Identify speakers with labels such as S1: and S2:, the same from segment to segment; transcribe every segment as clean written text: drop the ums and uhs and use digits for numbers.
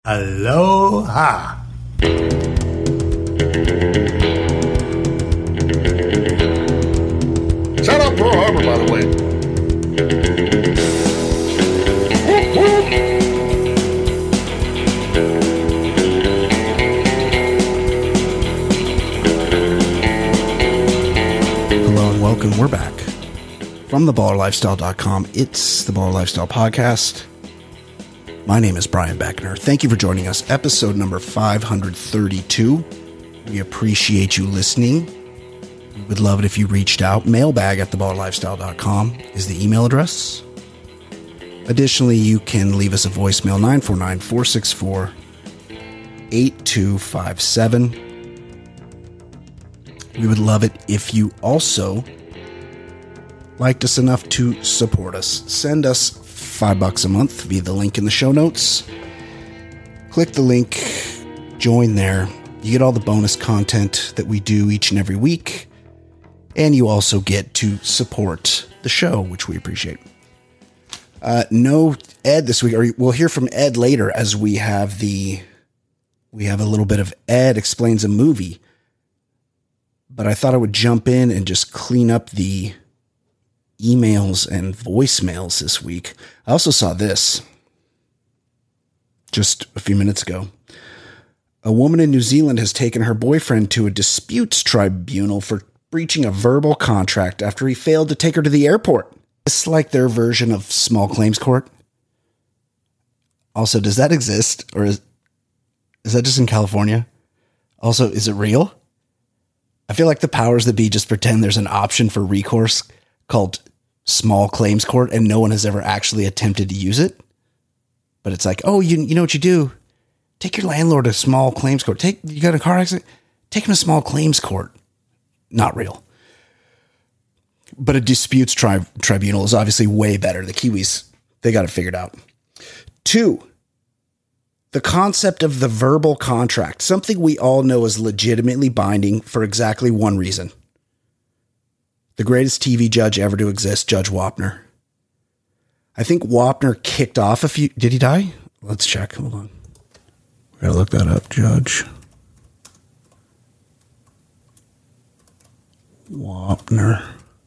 S1: Aloha.
S2: Shout out Pearl Harbor, by the way. Whoop, whoop.
S3: Hello and welcome. We're back from theballerlifestyle.com. It's the Baller Lifestyle Podcast. My name is Brian Beckner. Thank you for joining us. Episode number 532. We appreciate you listening. We would love it if you reached out. Mailbag at theballerlifestyle.com is the email address. Additionally, you can leave us a voicemail, 949-464-8257. We would love it if you also liked us enough to support us. Send us $5 a month via the link in the show notes. Click the link, join there. You get all the bonus content that we do each and every week. And you also get to support the show, which we appreciate. No Ed this week. We'll hear from Ed later as we have a little bit of Ed Explains a Movie. But I thought I would jump in and just clean up the emails and voicemails this week. I also saw this just a few minutes ago. A woman in New Zealand has taken her boyfriend to a disputes tribunal for breaching a verbal contract after he failed to take her to the airport. It's like their version of small claims court. Also, does that exist? Or is that just in California? Also, is it real? I feel like the powers that be just pretend there's an option for recourse called small claims court and no one has ever actually attempted to use it. But it's like, oh, you know what you do? Take your landlord to small claims court. You got a car accident? Take him to small claims court. Not real. But a disputes tribunal is obviously way better. The Kiwis, they got it figured out. 2, the concept of the verbal contract, something we all know is legitimately binding for exactly one reason. The greatest TV judge ever to exist, Judge Wapner. I think Wapner kicked off did he die? Let's check. Hold on. We gotta look that up. Judge Wapner.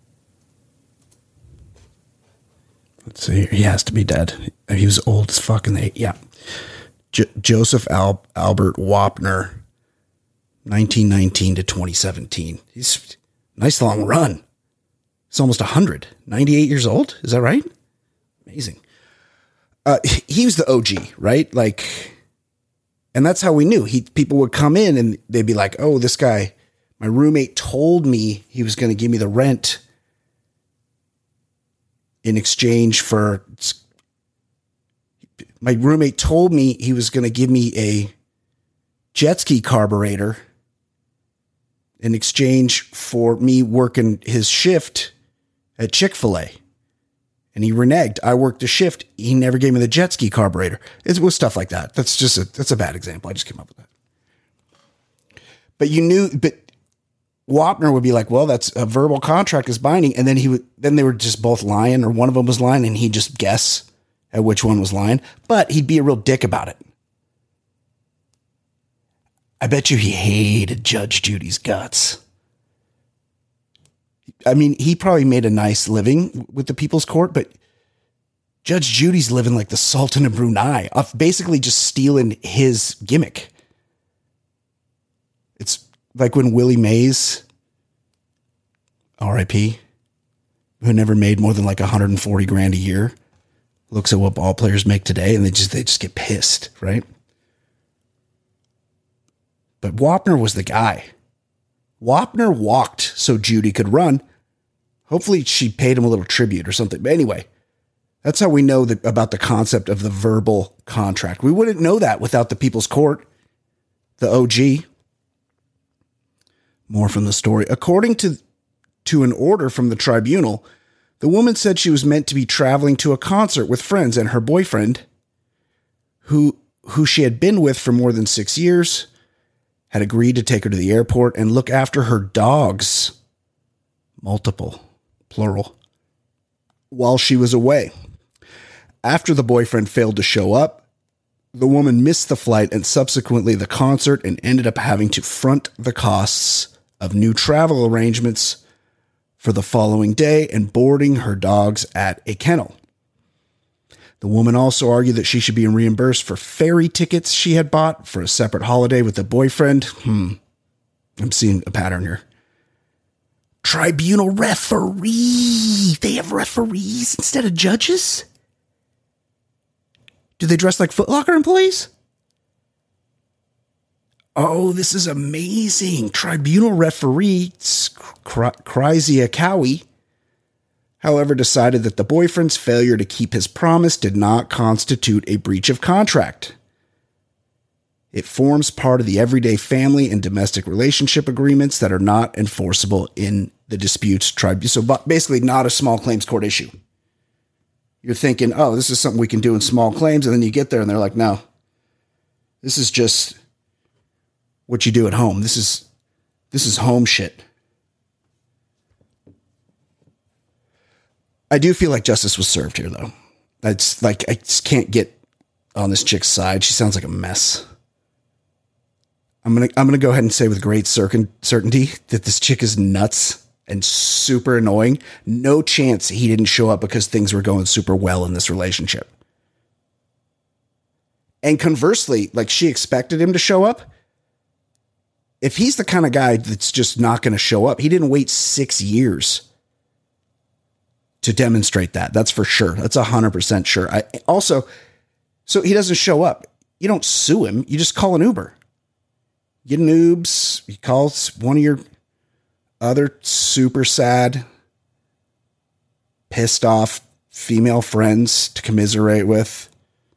S3: Let's see. He has to be dead. He was old as fucking. Yeah. Joseph Albert Wapner, 1919 to 2017. He's nice long run. He's almost 100. 98 years old. Is that right? Amazing. He was the OG, right? And that's how we knew. People would come in and they'd be like, oh, this guy, my roommate told me he was going to give me the rent in exchange for, my roommate told me he was going to give me a jet ski carburetor in exchange for me working his shift at Chick-fil-A. And he reneged. I worked a shift. He never gave me the jet ski carburetor. It was stuff like that. That's a bad example. I just came up with that. But Wapner would be like, well, that's a verbal contract is binding. And then they were just both lying, or one of them was lying, and he'd just guess at which one was lying. But he'd be a real dick about it. I bet you he hated Judge Judy's guts. I mean, he probably made a nice living with the People's Court, but Judge Judy's living like the Sultan of Brunei, off basically just stealing his gimmick. It's like when Willie Mays, R.I.P., who never made more than like $140,000 a year, looks at what ball players make today and they just get pissed, right? But Wapner was the guy. Wapner walked so Judy could run. Hopefully she paid him a little tribute or something. But anyway, that's how we know about the concept of the verbal contract. We wouldn't know that without the People's Court, the OG. More from the story. According to an order from the tribunal, the woman said she was meant to be traveling to a concert with friends, and her boyfriend, who she had been with for more than 6 years, had agreed to take her to the airport and look after her dogs, multiple, plural, while she was away. After the boyfriend failed to show up, The woman missed the flight and subsequently the concert and ended up having to front the costs of new travel arrangements for the following day and boarding her dogs at a kennel. The woman also argued that she should be reimbursed for ferry tickets she had bought for a separate holiday with a boyfriend. I'm seeing a pattern here. Tribunal referee. They have referees instead of judges? Do they dress like Foot Locker employees? Oh, this is amazing. Tribunal referee Kryzia Cowie, however, decided that the boyfriend's failure to keep his promise did not constitute a breach of contract. It forms part of the everyday family and domestic relationship agreements that are not enforceable in the disputes tribunal. So basically not a small claims court issue. You're thinking, oh, this is something we can do in small claims. And then you get there and they're like, no, this is just what you do at home. This is home shit. I do feel like justice was served here, though. That's like, I just can't get on this chick's side. She sounds like a mess. I'm gonna go ahead and say with great certainty that this chick is nuts and super annoying. No chance he didn't show up because things were going super well in this relationship. And conversely, like she expected him to show up. If he's the kind of guy that's just not going to show up, he didn't wait 6 years to demonstrate that. That's for sure. That's 100% sure. So he doesn't show up. You don't sue him. You just call an Uber. Get an Ubs. He calls one of your other super sad, pissed off female friends to commiserate with.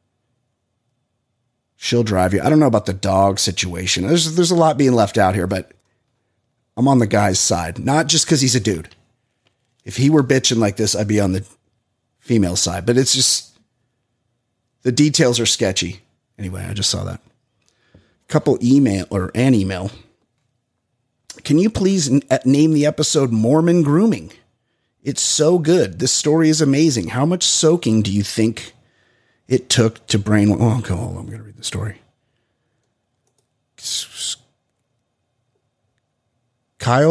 S3: She'll drive you. I don't know about the dog situation. There's a lot being left out here, but I'm on the guy's side. Not just because he's a dude. If he were bitching like this, I'd be on the female side. But it's just, the details are sketchy. Anyway, I just saw that. An email. Can you please name the episode Mormon Grooming? It's so good. This story is amazing. How much soaking do you think it took to brainwash? Oh, okay, hold on. I'm going to read the story. Kyle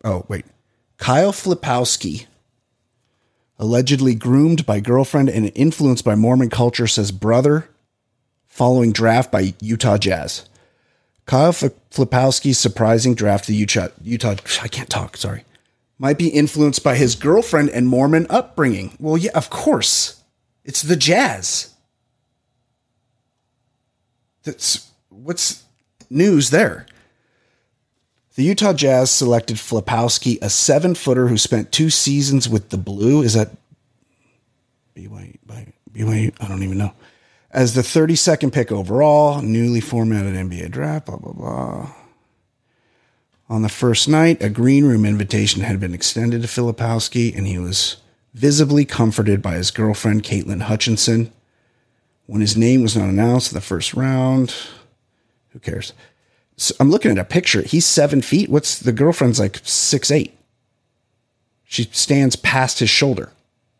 S3: Flipowski, allegedly groomed by girlfriend and influenced by Mormon culture, says brother following draft by Utah Jazz. Kyle Flipowski's surprising draft to Utah, I can't talk, sorry, might be influenced by his girlfriend and Mormon upbringing. Well, yeah, of course. It's the Jazz. What's news there? The Utah Jazz selected Flipowski, a 7-footer who spent 2 seasons with the Blue. Is that BYU? I don't even know. As the 32nd pick overall, newly formatted NBA draft, blah, blah, blah. On the first night, a green room invitation had been extended to Flipowski, and he was visibly comforted by his girlfriend, Caitlin Hutchinson. When his name was not announced in the first round, who cares? So I'm looking at a picture. He's 7 feet. What's the girlfriend's like 6'8"? She stands past his shoulder.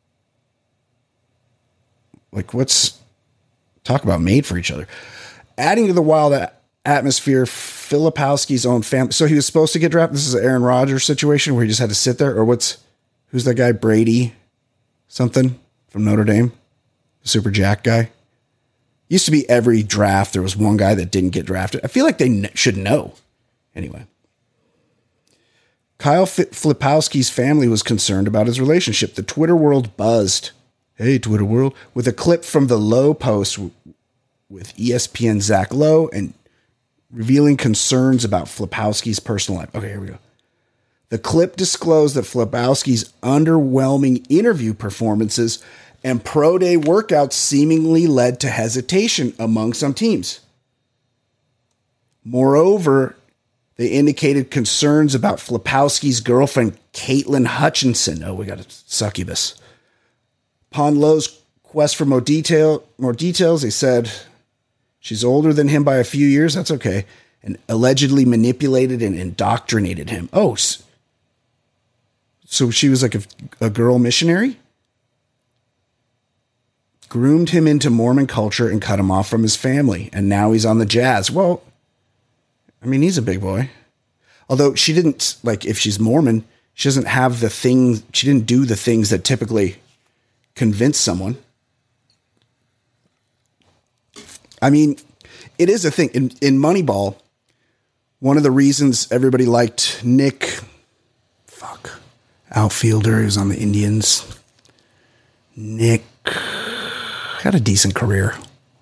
S3: Like, talk about made for each other. Adding to the wild atmosphere, Filipowski's own family. So he was supposed to get drafted. This is an Aaron Rodgers situation where he just had to sit there. Or who's that guy? Brady something from Notre Dame? The Super Jack guy. Used to be every draft there was one guy that didn't get drafted. I feel like they should know. Anyway. Kyle Flipowski's family was concerned about his relationship. The Twitter world buzzed. Hey, Twitter world. With a clip from the Lowe post with ESPN Zach Lowe and revealing concerns about Flipowski's personal life. Okay, here we go. The clip disclosed that Flipowski's underwhelming interview performances and pro day workouts seemingly led to hesitation among some teams. Moreover, they indicated concerns about Flipowski's girlfriend, Caitlin Hutchinson. Oh, we got a succubus. Upon Lowe's quest for more details, they said she's older than him by a few years. That's okay. And allegedly manipulated and indoctrinated him. Oh, so she was like a girl missionary? groomed him into Mormon culture and cut him off from his family. And now he's on the Jazz. Well, I mean, he's a big boy. Although she didn't, like, if she's Mormon, she doesn't have the thing, she didn't do the things that typically convince someone. I mean, it is a thing. In Moneyball, one of the reasons everybody liked Nick, outfielder, he was on the Indians. Nick had a decent career.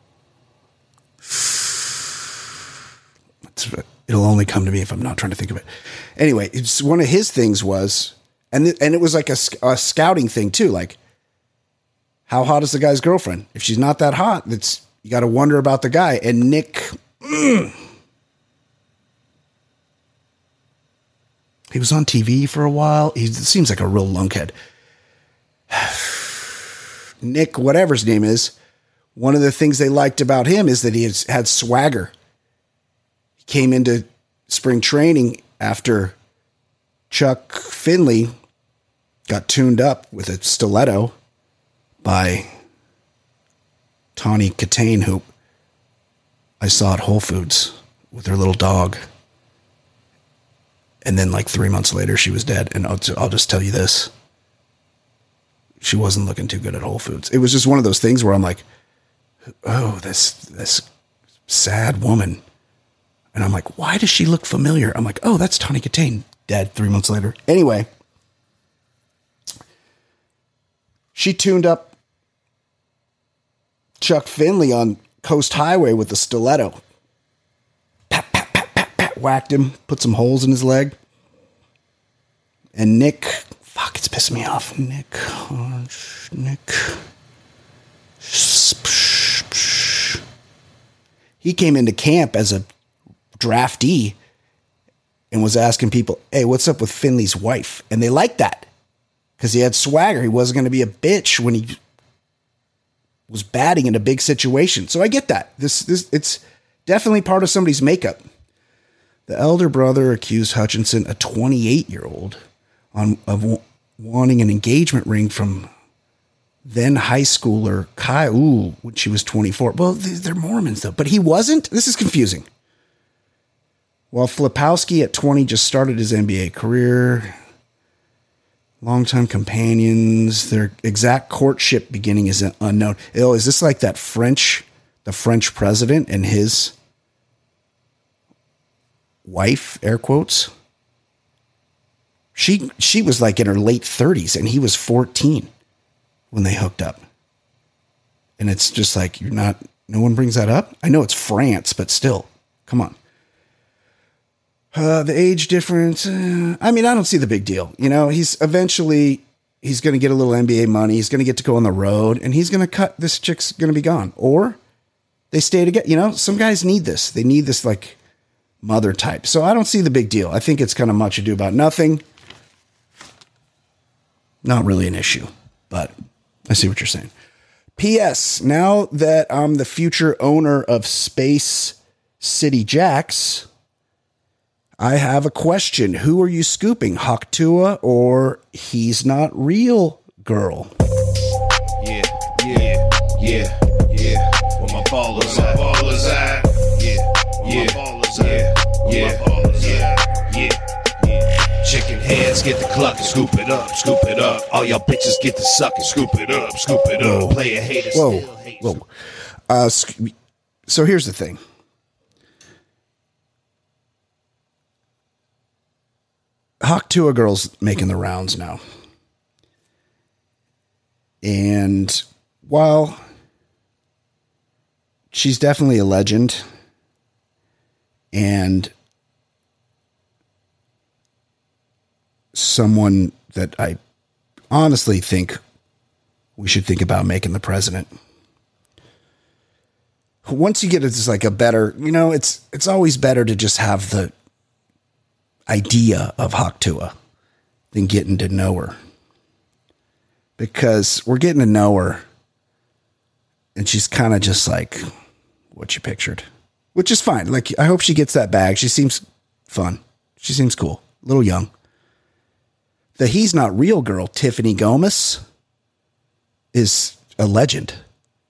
S3: It'll only come to me if I'm not trying to think of it. Anyway, it's one of his things was, and it was like a scouting thing too. Like, how hot is the guy's girlfriend? If she's not that hot, you got to wonder about the guy. And Nick, he was on TV for a while. He seems like a real lunkhead. Nick, whatever his name is, one of the things they liked about him is that he had swagger. He came into spring training after Chuck Finley got tuned up with a stiletto by Tawny Katane, who I saw at Whole Foods with her little dog. And then like 3 months later, she was dead. And I'll just tell you this. She wasn't looking too good at Whole Foods. It was just one of those things where I'm like, oh, this sad woman. And I'm like, why does she look familiar? I'm like, oh, that's Tawny Katane, dead 3 months later. Anyway, she tuned up Chuck Finley on Coast Highway with a stiletto. Pat, pat, pat, pat, pat, whacked him, put some holes in his leg. And Nick, it's pissing me off. Nick. He came into camp as a draftee and was asking people, hey, what's up with Finley's wife? And they liked that because he had swagger. He wasn't going to be a bitch when he was batting in a big situation. So I get that. It's definitely part of somebody's makeup. The elder brother accused Hutchinson, a 28-year-old, of wanting an engagement ring from then high schooler Kyle when she was 24. Well, they're Mormons though, but he wasn't. This is confusing. While Flipowski at 20 just started his NBA career, longtime companions, their exact courtship beginning is unknown. Oh, is this like the French president and his wife, air quotes? She was like in her late 30s and he was 14 when they hooked up. And it's just like, no one brings that up. I know it's France, but still, come on. The age difference. I mean, I don't see the big deal. You know, he's going to get a little NBA money. He's going to get to go on the road and he's going to cut. This chick's going to be gone, or they stay together. You know, some guys need this. They need this like mother type. So I don't see the big deal. I think it's kind of much ado about nothing. Not really an issue, but I see what you're saying. P.S. Now that I'm the future owner of Space City Jacks, I have a question. Who are you scooping, Haktua or He's Not Real Girl?
S1: Yeah. Where my ballers at? Yeah. Chicken heads get the cluck and scoop it up. All y'all bitches get the suck and scoop it up. Player haters still hate.
S3: Whoa. So here's the thing. Haktua girl's making the rounds now. And while she's definitely a legend and someone that I honestly think we should think about making the president. Once you get it's like a better, it's always better to just have the idea of Haktua than getting to know her, because we're getting to know her and she's kind of just like what you pictured, which is fine. Like, I hope she gets that bag. She seems fun. She seems cool. A little young. The He's Not Real girl, Tiffany Gomez, is a legend.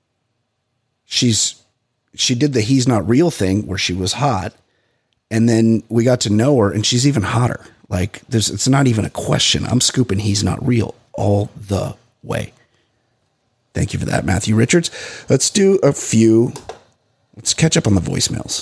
S3: she did the He's Not Real thing where she was hot. And then we got to know her and she's even hotter. Like it's not even a question. I'm scooping He's Not Real all the way. Thank you for that, Matthew Richards. Let's catch up on the voicemails.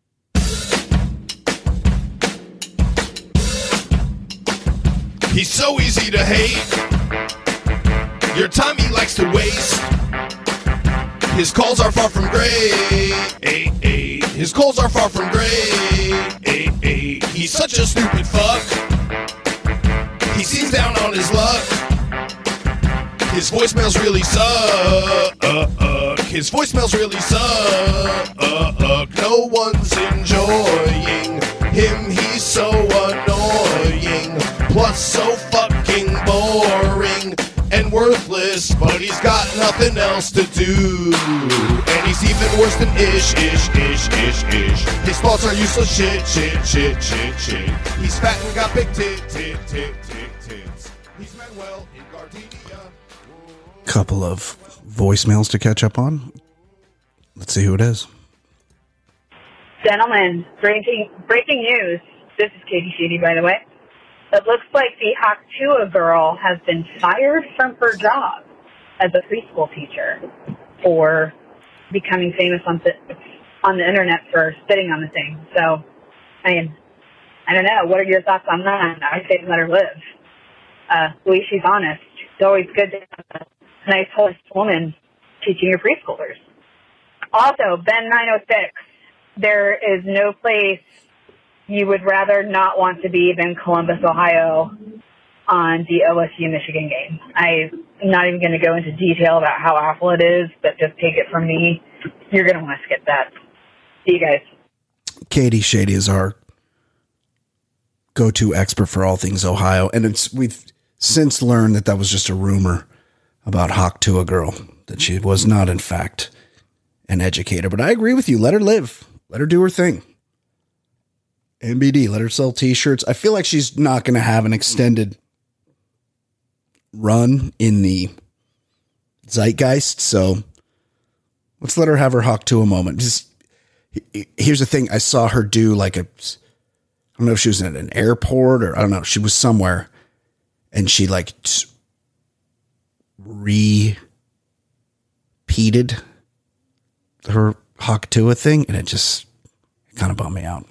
S1: He's so easy to hate. Your time he likes to waste. His calls are far from great. His calls are far from great. He's such a stupid fuck. He seems down on his luck. His voicemails really suck. His voicemails really suck. No one's enjoying him. He's so annoying. Plus so fucking boring and worthless, but he's got nothing else to do. And he's even worse than ish. His thoughts are useless shit. He's fat and got big tits. He's Manuel in Gardenia.
S3: Couple of voicemails to catch up on. Let's see who it is.
S4: Gentlemen, breaking news. This is Katie Sheedy, by the way. It looks like the Haktua girl has been fired from her job as a preschool teacher for becoming famous on the internet for spitting on the thing. So, I mean, I don't know. What are your thoughts on that? I say let her live. At least she's honest. It's always good to have a nice, honest woman teaching your preschoolers. Also, Ben 906, there is no place you would rather not want to be than Columbus, Ohio on the OSU-Michigan game. I'm not even going to go into detail about how awful it is, but just take it from me. You're going to want to skip that. See you guys.
S3: Katie Shady is our go-to expert for all things Ohio. And we've since learned that was just a rumor about Haktua girl, that she was not, in fact, an educator. But I agree with you. Let her live. Let her do her thing. NBD, let her sell t-shirts. I feel like she's not going to have an extended run in the zeitgeist, so let's let her have her Haktua moment. Here's the thing. I saw her do I don't know if she was at an airport or I don't know. She was somewhere and she repeated her Haktua thing and it kind of bummed me out.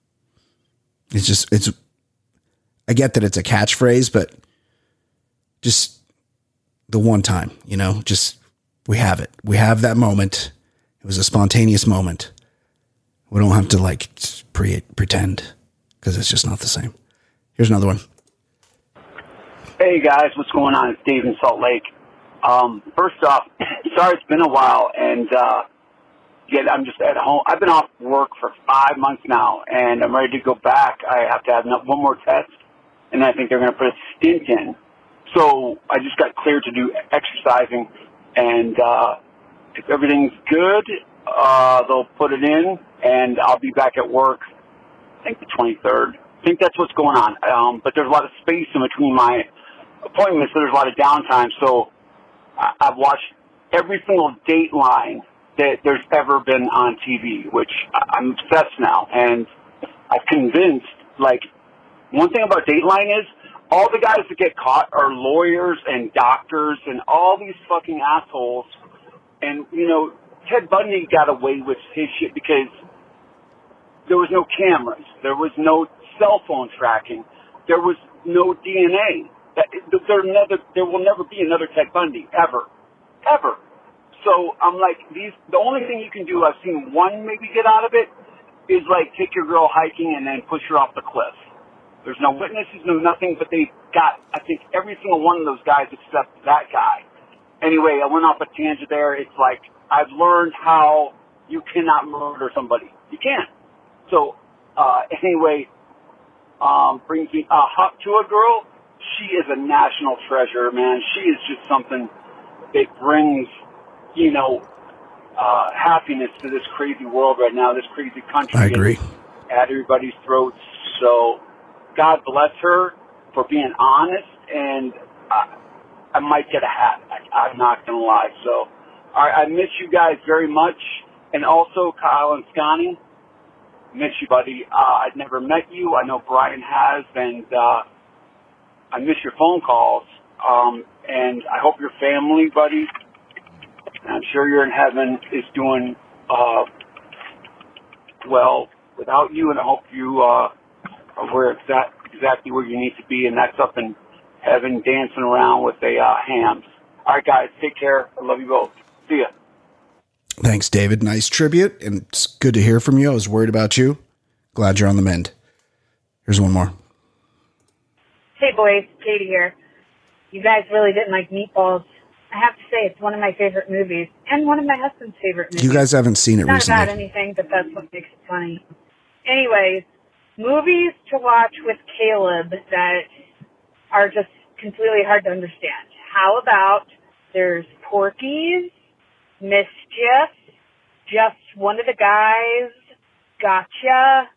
S3: I get that it's a catchphrase, but just the one time, we have it. We have that moment. It was a spontaneous moment. We don't have to pretend because it's just not the same. Here's another one.
S5: Hey guys, what's going on? It's Dave in Salt Lake. First off, sorry it's been a while, and I'm just at home. I've been off work for 5 months now, and I'm ready to go back. I have to have one more test, and I think they're going to put a stint in. So I just got cleared to do exercising, and if everything's good, they'll put it in, and I'll be back at work, I think the 23rd. I think that's what's going on. But there's a lot of space in between my appointments, so there's a lot of downtime. So I've watched every single Dateline that there's ever been on TV, which I'm obsessed now. And I'm convinced, one thing about Dateline is all the guys that get caught are lawyers and doctors and all these fucking assholes. And, Ted Bundy got away with his shit because there was no cameras. There was no cell phone tracking. There was no DNA. There will never be another Ted Bundy, ever. Ever. So I'm the only thing you can do, I've seen one maybe get out of it, is take your girl hiking and then push her off the cliff. There's no witnesses, no nothing, but they got, I think, every single one of those guys except that guy. Anyway, I went off a tangent there. It's I've learned how you cannot murder somebody. You can't. So, anyway, brings me Haktua girl. She is a national treasure, man. She is just something that brings happiness to this crazy world right now, this crazy country.
S3: I agree.
S5: At everybody's throats. So God bless her for being honest, and I might get a hat. I'm not going to lie. So All right, I miss you guys very much. And also, Kyle and Scotty, miss you, buddy. I've never met you. I know Brian has, and I miss your phone calls. And I hope your family, buddy, and I'm sure you're in heaven, is doing well without you, and I hope you are where exactly where you need to be, and that's up in heaven dancing around with a hams. All right, guys, take care. I love you both. See ya.
S3: Thanks, David. Nice tribute, and it's good to hear from you. I was worried about you. Glad you're on the mend. Here's one more.
S4: Hey, boys. Katie here. You guys really didn't like Meatballs. I have to say, it's one of my favorite movies, and one of my husband's favorite movies.
S3: You guys haven't seen it
S4: Not
S3: recently.
S4: about anything, but that's what makes it funny. Anyways, movies to watch with Caleb that are just completely hard to understand. How about there's Porky's, Mischief, Just One of the Guys, Gotcha.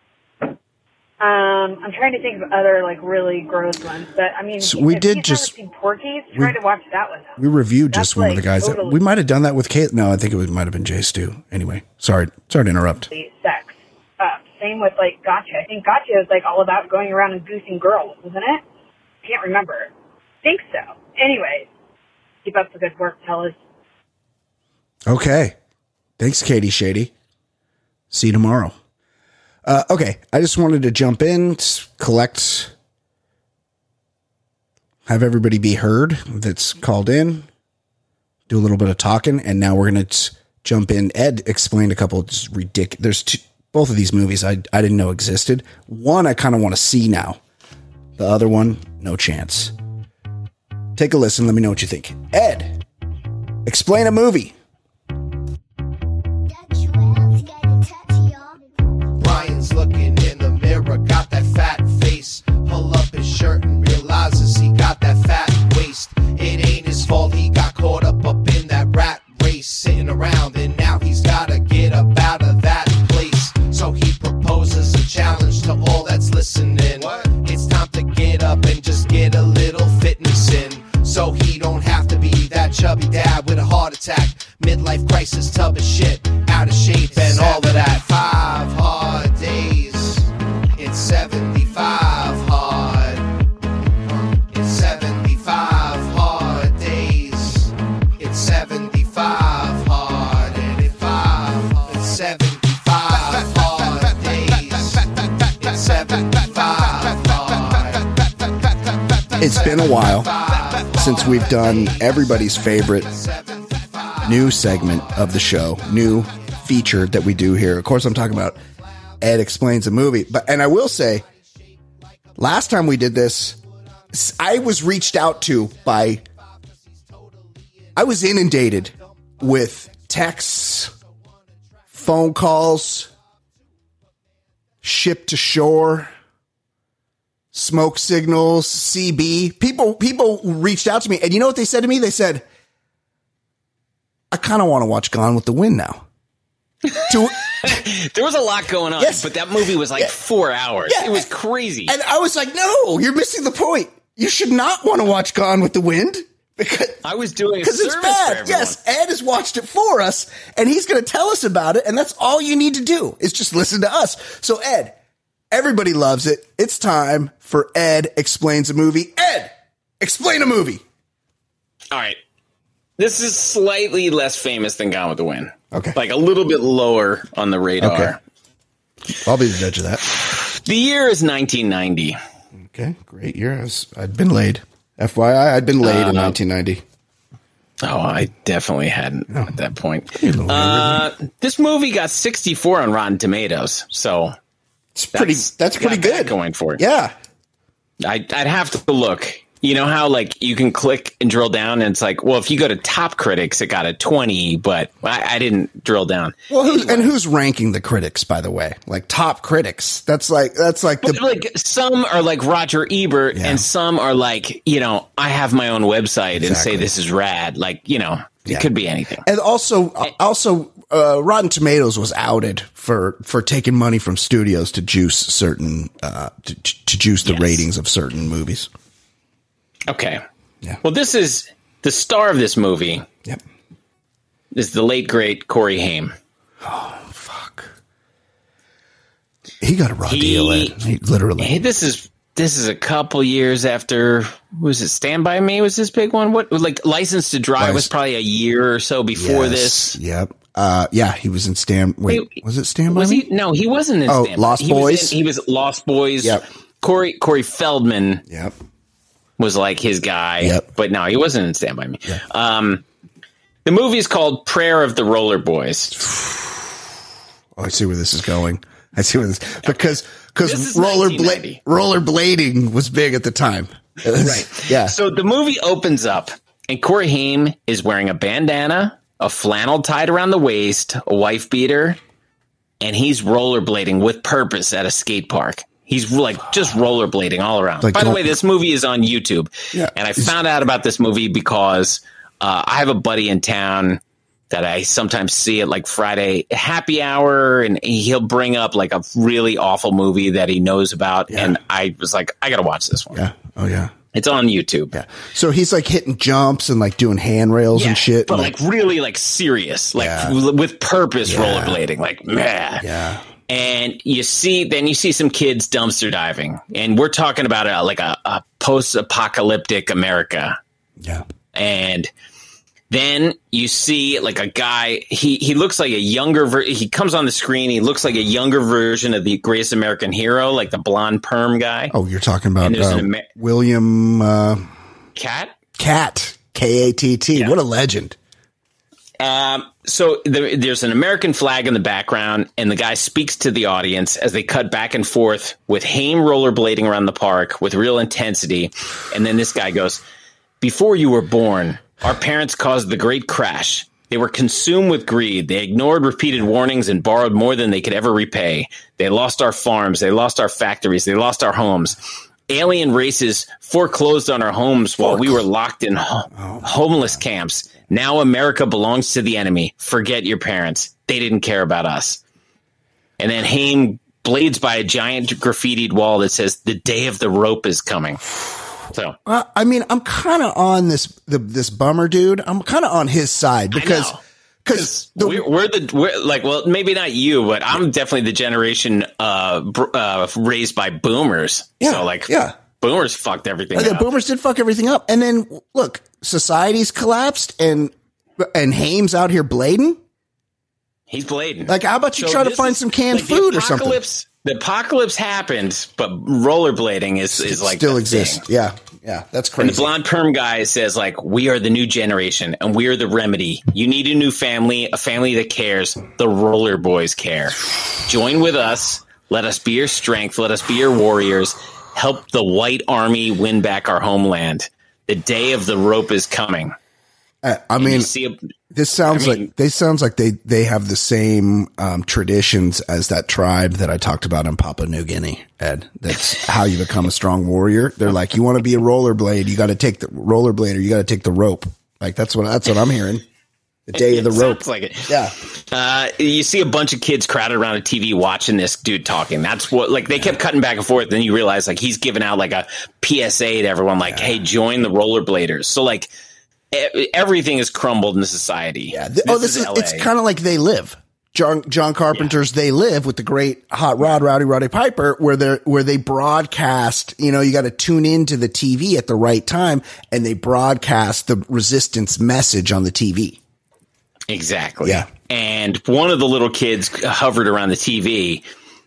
S4: I'm trying to think of other like really gross ones, but I mean,
S3: So we
S4: if
S3: did
S4: you've
S3: just-
S4: never seen Porky's, try to watch that one.
S3: We reviewed
S4: That's
S3: just one of the
S4: like
S3: guys.
S4: totally-
S3: We might have done that with Kate. No, I think it might have been Jay Stu. Anyway, sorry to interrupt.
S4: Sex. Same with like Gotcha. I think Gotcha is like all about going around and goosing girls, isn't it? Can't remember. Think so. Anyways, keep up the good work, fellas.
S3: Okay. Thanks, Katie Shady. See you tomorrow. Okay. I just wanted to jump in, collect, have everybody be heard that's called in, do a little bit of talking, and now we're going to jump in. Ed explained a couple just ridiculous. There's two, both of these movies I didn't know existed. One I kind of want to see now. The other one, no chance. Take a listen. Let me know what you think. Ed, explain a movie.
S1: Ryan's looking in the mirror, got that fat face. Pull up his shirt and realizes he got that fat waist. It ain't his fault, he got caught up in that rat race. Sitting around and now he's gotta get up out of that place. So he proposes a challenge to all that's listening. It's time to get up and just get a little fitness in. So he don't have to be that chubby dad with a heart attack. Midlife crisis, tub of shit, out of shape and all of that. 5 hard days, it's 75 hard. It's 75 hard days, it's 75 hard. And it's 75 hard days, it's 75 hard.
S3: It's been a while since we've done everybody's favorite new segment of the show, new feature that we do here. Of course, I'm talking about Ed Explains a Movie. And I will say, last time we did this, I was reached out to by, I was inundated with texts, phone calls, ship to shore, smoke signals, CB. People reached out to me, and you know what they said to me? They said, I kind of want to watch Gone with the Wind now.
S6: There was a lot going on,
S3: Yes.
S6: but that movie was like 4 hours.
S3: Yeah.
S6: It was crazy.
S3: And I was like, no, you're missing the point. You should not want to watch Gone with the Wind because
S6: I was doing a
S3: it's
S6: service for
S3: bad.
S6: everyone.
S3: Yes, Ed has watched it for us, and he's going to tell us about it, and that's all you need to do is just listen to us. So, Ed, everybody loves it. It's time for Ed Explains a Movie. Ed, explain a movie.
S6: All right. This is slightly less famous than Gone with the Wind.
S3: Okay.
S6: Like a little bit lower on the radar.
S3: Okay. I'll be the judge of that.
S6: The year is 1990.
S3: Okay, great year. I'd been laid. FYI, I'd been laid in 1990.
S6: Oh, I definitely hadn't at that point.
S3: You're a little younger than me.
S6: This movie got 64 on Rotten Tomatoes, so
S3: It's pretty. That's pretty
S6: got that
S3: good.
S6: going for it.
S3: Yeah.
S6: I'd have to look. You know how like you can click and drill down, and it's like, well, if you go to Top Critics, it got a 20, but I didn't drill down.
S3: Well, who's ranking the critics? By the way, like top critics. That's like
S6: But like some are like Roger Ebert,
S3: Yeah.
S6: and some are like, I have my own website and
S3: Exactly.
S6: say this is rad. Like, it
S3: Yeah.
S6: could be anything.
S3: And also, Rotten Tomatoes was outed for taking money from studios to juice certain to juice the
S6: Yes.
S3: ratings of certain movies.
S6: Okay.
S3: Yeah.
S6: Well, this is the star of this movie
S3: Yep.
S6: is the late great Corey Haim.
S3: Fuck. He got a raw deal, Ed. He literally.
S6: Hey, this is a couple years after. Was it Stand By Me? Was this big one? What, like, License to Drive was probably a year or so before this.
S3: Yep. Yeah, he was in Stand. Wait, was it Stand By Me?
S6: No, he wasn't in Stand By Me.
S3: Lost Boys.
S6: He was Lost Boys.
S3: Yep.
S6: Corey Feldman.
S3: Yep.
S6: Was like his guy.
S3: Yep.
S6: But no, he wasn't in Stand By Me.
S3: Yep.
S6: The movie is called Prayer of the Roller Boys.
S3: Oh, I see where this is going. Because
S6: This is 1990.
S3: rollerblading was big at the time.
S6: Right.
S3: Yeah.
S6: So the movie opens up, and Corey Haim is wearing a bandana, a flannel tied around the waist, a wife beater, and he's rollerblading with purpose at a skate park. He's like just rollerblading all around.
S3: Like,
S6: by the way, this movie is on YouTube.
S3: Yeah.
S6: And I found out about this movie because I have a buddy in town that I sometimes see at like Friday happy hour, and he'll bring up like a really awful movie that he knows about.
S3: Yeah.
S6: And I was like, I got to watch this one.
S3: Yeah. Oh, yeah.
S6: It's on YouTube.
S3: Yeah. So he's like hitting jumps and like doing handrails and shit.
S6: But
S3: and
S6: like really like serious, like with purpose rollerblading, like meh.
S3: Yeah.
S6: And you see some kids dumpster diving, and we're talking about a post-apocalyptic America.
S3: Yeah.
S6: And then you see like a guy, he looks like a younger, he comes on the screen, he looks like a younger version of the Greatest American Hero, like the blonde perm guy.
S3: Oh, you're talking about
S6: And
S3: William
S6: Cat?
S3: Cat, Katt.
S6: Yeah.
S3: What a legend.
S6: So there's an American flag in the background, and the guy speaks to the audience as they cut back and forth with Haim rollerblading around the park with real intensity. And then this guy goes, "Before you were born, our parents caused the great crash. They were consumed with greed. They ignored repeated warnings and borrowed more than they could ever repay. They lost our farms. They lost our factories. They lost our homes. Alien races foreclosed on our homes while we were locked in homeless camps. Now America belongs to the enemy. Forget your parents. They didn't care about us." And then Haim blades by a giant graffitied wall that says, "The day of the rope is coming." So,
S3: I mean, I'm kind of on this bummer dude. I'm kind of on his side because
S6: we're maybe not you, but I'm definitely the generation raised by boomers.
S3: Yeah,
S6: so like,
S3: yeah.
S6: Boomers fucked everything
S3: the
S6: up.
S3: boomers did fuck everything up. And then look, society's collapsed and Haim's out here blading.
S6: He's blading.
S3: Like, how about you try to find some canned food or something?
S6: The apocalypse happened, but rollerblading is like
S3: still exists. Yeah. Yeah. That's crazy.
S6: And the blonde perm guy says like, "We are the new generation and we are the remedy. You need a new family, a family that cares. The roller boys care. Join with us. Let us be your strength. Let us be your warriors. Help the white army win back our homeland. The day of the rope is coming."
S3: I mean, this sounds like they have the same traditions as that tribe that I talked about in Papua New Guinea, Ed. That's how you become a strong warrior. They're like, you want to be a rollerblade, you got to take the rollerblader, you got to take the rope. Like that's what I'm hearing. The day of the rope.
S6: Sounds like it.
S3: Yeah.
S6: You see a bunch of kids crowded around a TV watching this dude talking. That's what, like, they kept cutting back and forth. Then you realize, like, he's giving out like a PSA to everyone, like, "Hey, join the rollerbladers." So, like, everything has crumbled in society.
S3: Yeah. It's kind of like They Live. John Carpenter's They Live with the great Hot Rod, Roddy Piper, where they broadcast, you got to tune into the TV at the right time, and they broadcast the resistance message on the TV.
S6: Exactly.
S3: Yeah.
S6: And one of the little kids hovered around the TV.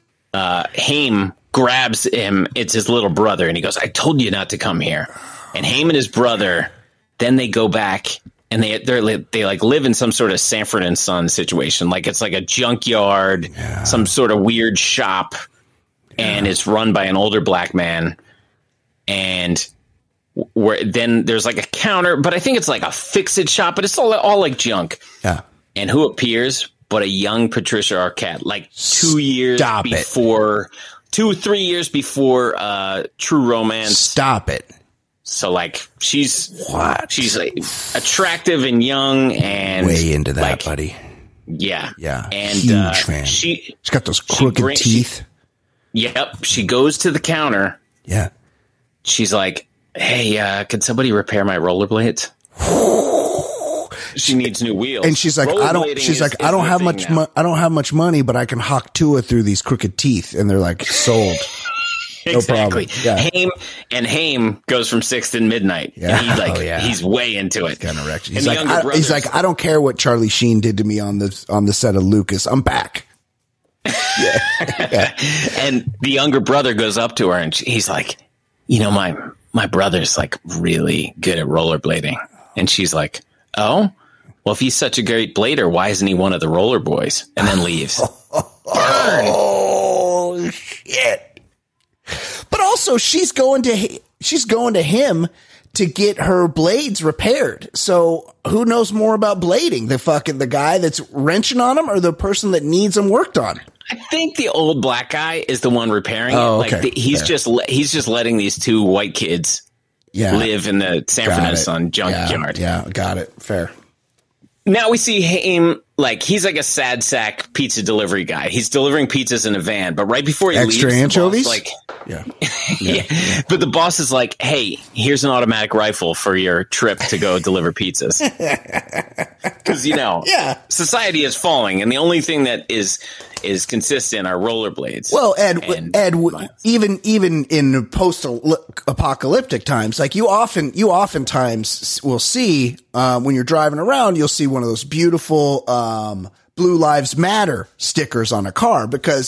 S6: Haim grabs him. It's his little brother. And he goes, "I told you not to come here." And Haim and his brother, then they go back and they like live in some sort of Sanford and Son situation. Like it's like a junkyard, some sort of weird shop. And it's run by an older black man. And then there's like a counter, but I think it's like a fix-it shop, but it's all like junk.
S3: Yeah.
S6: And who appears but a young Patricia Arquette, like 2 years before, 3 years before True Romance.
S3: Stop it.
S6: So like she's like attractive and young and
S3: way into that,
S6: like,
S3: buddy.
S6: Yeah.
S3: Yeah.
S6: And
S3: huge fan. She's got those crooked teeth.
S6: She goes to the counter.
S3: Yeah.
S6: She's like, "Hey, can somebody repair my rollerblades?" she needs new wheels.
S3: And she's like, I don't have much I don't have much money, but I can hawk Tua through these crooked teeth. And they're like, sold. No
S6: Exactly.
S3: problem. Yeah.
S6: Haim goes from 6th and Midnight.
S3: Yeah.
S6: And he's way into it.
S3: Kind of wrecked.
S6: He's
S3: I don't care what Charlie Sheen did to me on the set of Lucas. I'm back. Yeah.
S6: And the younger brother goes up to her and he's like, my brother's like really good at rollerblading. And she's like, oh, well, if he's such a great blader, why isn't he one of the roller boys? And then leaves.
S3: Oh shit. But also she's going to him to get her blades repaired. So who knows more about blading? The guy that's wrenching on them or the person that needs them worked on?
S6: I think the old black guy is the one repairing it.
S3: Okay.
S6: He's just letting these two white kids live in the San Fernando junkyard.
S3: Yeah, got it. Fair.
S6: Now we see him he's like a sad sack pizza delivery guy. He's delivering pizzas in a van, but right before he
S3: extra
S6: leaves,
S3: anchovies.
S6: Yeah. But the boss is like, "Hey, here's an automatic rifle for your trip to go deliver pizzas." Because society is falling, and the only thing that is consistent are rollerblades.
S3: Well, Ed, even in post-apocalyptic times, like you oftentimes will see when you're driving around, you'll see one of those beautiful Blue Lives Matter stickers on a car because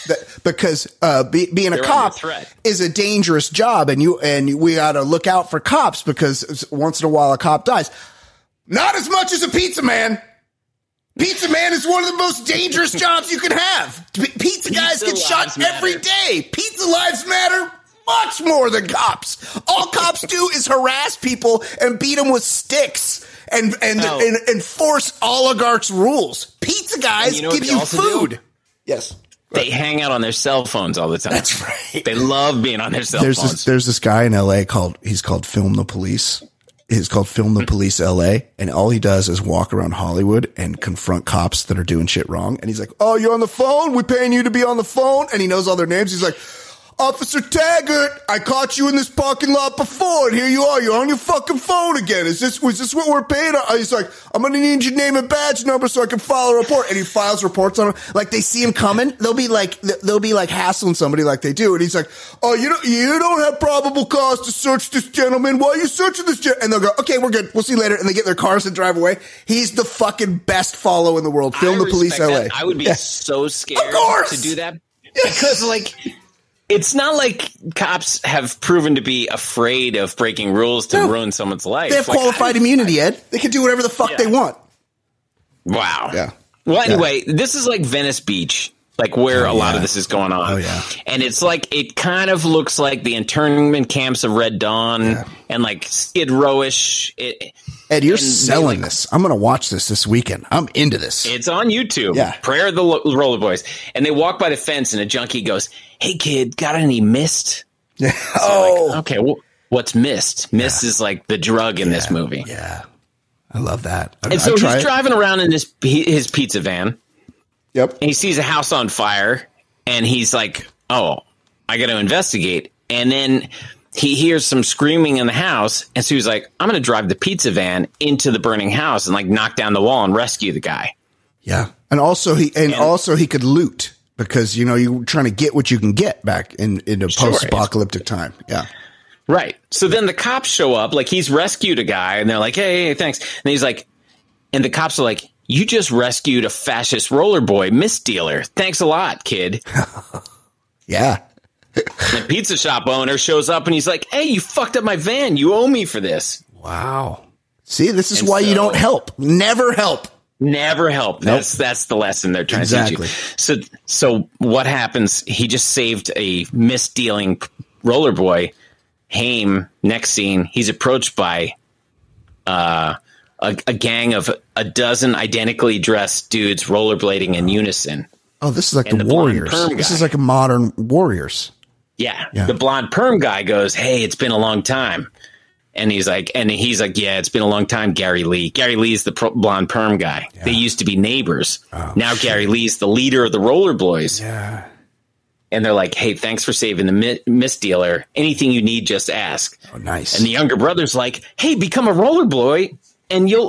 S3: being a cop is a dangerous job, and we got to look out for cops because once in a while a cop dies. Not as much as a pizza man. Pizza man is one of the most dangerous jobs you can have. Pizza guys get shot every day. Pizza lives matter much more than cops. All cops do is harass people and beat them with sticks and enforce oligarchs' rules. Pizza guys give you food. Yes.
S6: They hang out on their cell phones all the time.
S3: That's right.
S6: They love being on their cell phones.
S3: There's this guy in LA called Film the Police. It's called Film the Police LA, and all he does is walk around Hollywood and confront cops that are doing shit wrong. And he's like, "Oh, you're on the phone? We're paying you to be on the phone." And he knows all their names. He's like, "Officer Taggart, I caught you in this parking lot before, and here you are. You're on your fucking phone again. Was this what we're paying?" He's like, "I'm gonna need your name and badge number so I can file a report." And he files reports on him. Like they see him coming, they'll be like hassling somebody like they do. And he's like, "Oh, you don't have probable cause to search this gentleman. Why are you searching this gentleman?" And they'll go, "Okay, we're good. We'll see you later." And they get in their cars and drive away. He's the fucking best follow in the world. Film the Police LA.
S6: I would be so scared to do that because it's not like cops have proven to be afraid of breaking rules to ruin someone's life.
S3: They have qualified immunity, Ed. They can do whatever the fuck they want.
S6: Wow.
S3: Yeah.
S6: Well, anyway, this is like Venice Beach, like where a lot of this is going on.
S3: Oh, yeah.
S6: And it's like, it kind of looks like the internment camps of Red Dawn and like Skid Row-ish.
S3: Ed, you're selling this. I'm going to watch this weekend. I'm into this.
S6: It's on YouTube.
S3: Yeah.
S6: Prayer of the Roller Boys. And they walk by the fence and a junkie goes, "Hey, kid, got any mist?" So okay, well, what's mist? Mist is like the drug in this movie.
S3: Yeah. I love that.
S6: And so he's driving around in his pizza van.
S3: Yep.
S6: And he sees a house on fire. And he's like, "Oh, I got to investigate." And then he hears some screaming in the house. And so he's like, "I'm going to drive the pizza van into the burning house and like knock down the wall and rescue the guy."
S3: Yeah. And also he could loot because, you're trying to get what you can get back in a post-apocalyptic time. Yeah.
S6: Right. So then the cops show up, like he's rescued a guy and they're like, hey, thanks. And he's like, and the cops are like, "You just rescued a fascist roller boy mist dealer. Thanks a lot, kid."
S3: Yeah.
S6: The pizza shop owner shows up and he's like, "Hey, you fucked up my van. You owe me for this."
S3: Wow. See, this is why you don't help. Never help.
S6: Never help.
S3: Nope.
S6: That's the lesson they're trying to teach you. So what happens? He just saved a misdealing roller boy. Haim, next scene, he's approached by a gang of a dozen identically dressed dudes rollerblading in unison.
S3: Oh, this is like the Warriors. This is like a modern Warriors.
S6: Yeah. The blonde perm guy goes, "Hey, it's been a long time." And he's like, "Yeah, it's been a long time, Gary Lee." Gary Lee's the blonde perm guy. Yeah. They used to be neighbors. Oh, now shit. Gary Lee's the leader of the roller boys.
S3: Yeah.
S6: And they're like, "Hey, thanks for saving the mist dealer. Anything you need, just ask."
S3: Oh, nice.
S6: And the younger brother's like, "Hey, become a roller boy and you'll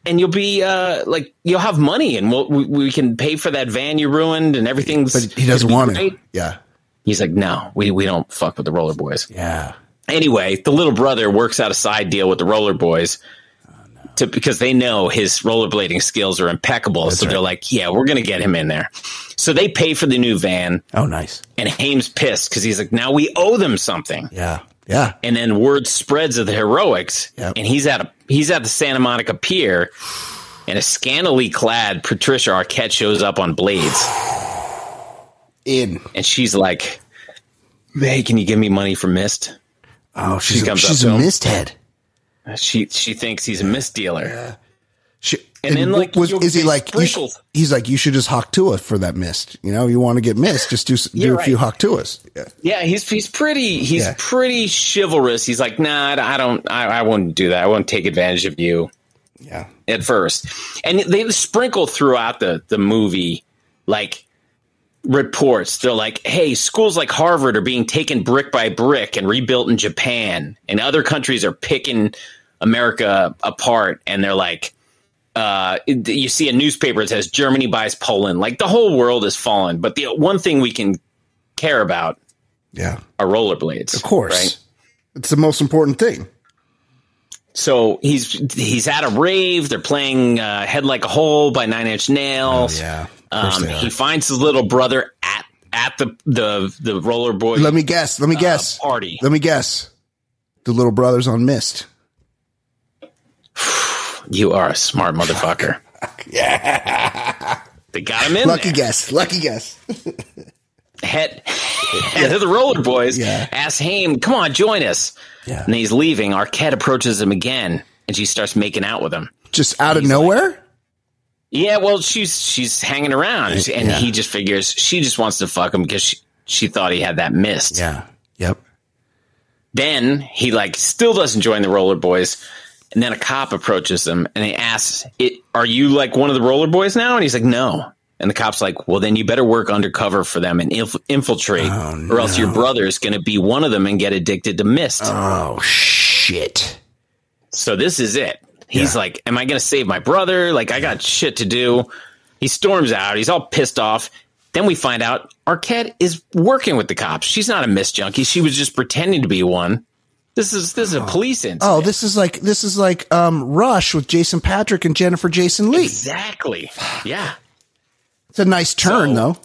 S6: and you'll be like you'll have money, and we can pay for that van you ruined, and everything's.
S3: But he doesn't want
S6: great.
S3: it. Yeah.
S6: He's like, no, we don't fuck with the Roller Boys.
S3: Yeah.
S6: Anyway, the little brother works out a side deal with the Roller Boys because they know his rollerblading skills are impeccable.
S3: That's
S6: so they're like, yeah, we're going to get him in there. So they pay for the new van.
S3: Oh, nice.
S6: And Haim's pissed because he's like, now we owe them something.
S3: Yeah. Yeah.
S6: And then word spreads of the heroics.
S3: Yep.
S6: And he's at the Santa Monica Pier, and a scantily clad Patricia Arquette shows up on blades.
S3: In.
S6: And she's like, hey, can you give me money for Mist?
S3: Oh,
S6: She comes up
S3: she's
S6: to
S3: a
S6: him.
S3: mist head.
S6: She thinks he's a Mist dealer.
S3: Yeah.
S6: And then, like, you'll
S3: is he
S6: get
S3: like,
S6: sprinkled.
S3: he's like, you should just Haktua for that mist. You know, you want to get mist, just do a few Haktuas. Yeah.
S6: Yeah, he's pretty chivalrous. He's like, nah, I won't do that. I won't take advantage of you.
S3: Yeah.
S6: At first. And they sprinkle throughout the movie, like, reports. They're like, hey, schools like Harvard are being taken brick by brick and rebuilt in Japan, and other countries are picking America apart, and they're like, you see a newspaper that says Germany buys Poland. Like, the whole world has fallen, but the one thing we can care about are rollerblades.
S3: Of course.
S6: Right?
S3: It's the most important thing.
S6: So he's at a rave. They're playing Head Like a Hole by Nine Inch Nails.
S3: Oh, yeah. Of course they are.
S6: He finds his little brother at the roller boy.
S3: Let me guess.
S6: Party.
S3: Let me guess. The little brothers on Mist.
S6: You are a smart motherfucker.
S3: Yeah.
S6: They got him in
S3: Lucky
S6: there.
S3: guess.
S6: Head of the roller boys.
S3: Yeah.
S6: Asks Haim, come on, join us.
S3: Yeah.
S6: And he's leaving. Arquette approaches him again, and she starts making out with him.
S3: Just out of nowhere?
S6: Yeah, well, she's hanging around, and he just figures she just wants to fuck him because she thought he had that mist.
S3: Yeah. Yep.
S6: Then he still doesn't join the roller boys, and then a cop approaches him and he asks, "Are you like one of the roller boys now?" And he's like, "No." And the cop's like, "Well, then you better work undercover for them and infiltrate, or else your brother's going to be one of them and get addicted to mist."
S3: Oh shit!
S6: So this is it. He's like, am I going to save my brother? Like, I got shit to do. He storms out. He's all pissed off. Then we find out Arquette is working with the cops. She's not a mist junkie. She was just pretending to be one. This is a police incident.
S3: Oh, this is like Rush with Jason Patrick and Jennifer Jason Leigh.
S6: Exactly. Yeah.
S3: It's a nice turn, though.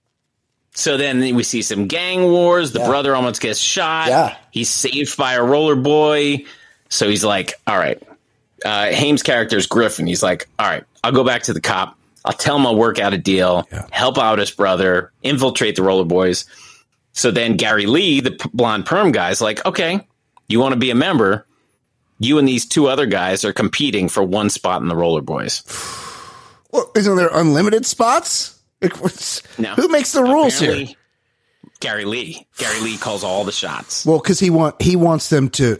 S6: So then we see some gang wars. The brother almost gets shot.
S3: Yeah.
S6: He's saved by a roller boy. So he's like, all right. Haim's character is Griffin. He's like, all right, I'll go back to the cop. I'll tell him I'll work out a deal, help out his brother, infiltrate the roller boys. So then Gary Lee, the blonde perm guy, is like, okay, you want to be a member? You and these two other guys are competing for one spot in the roller boys.
S3: Well, isn't there unlimited spots?
S6: No.
S3: Who makes the rules here?
S6: Gary Lee. Gary Lee calls all the shots.
S3: Well, because he wants them to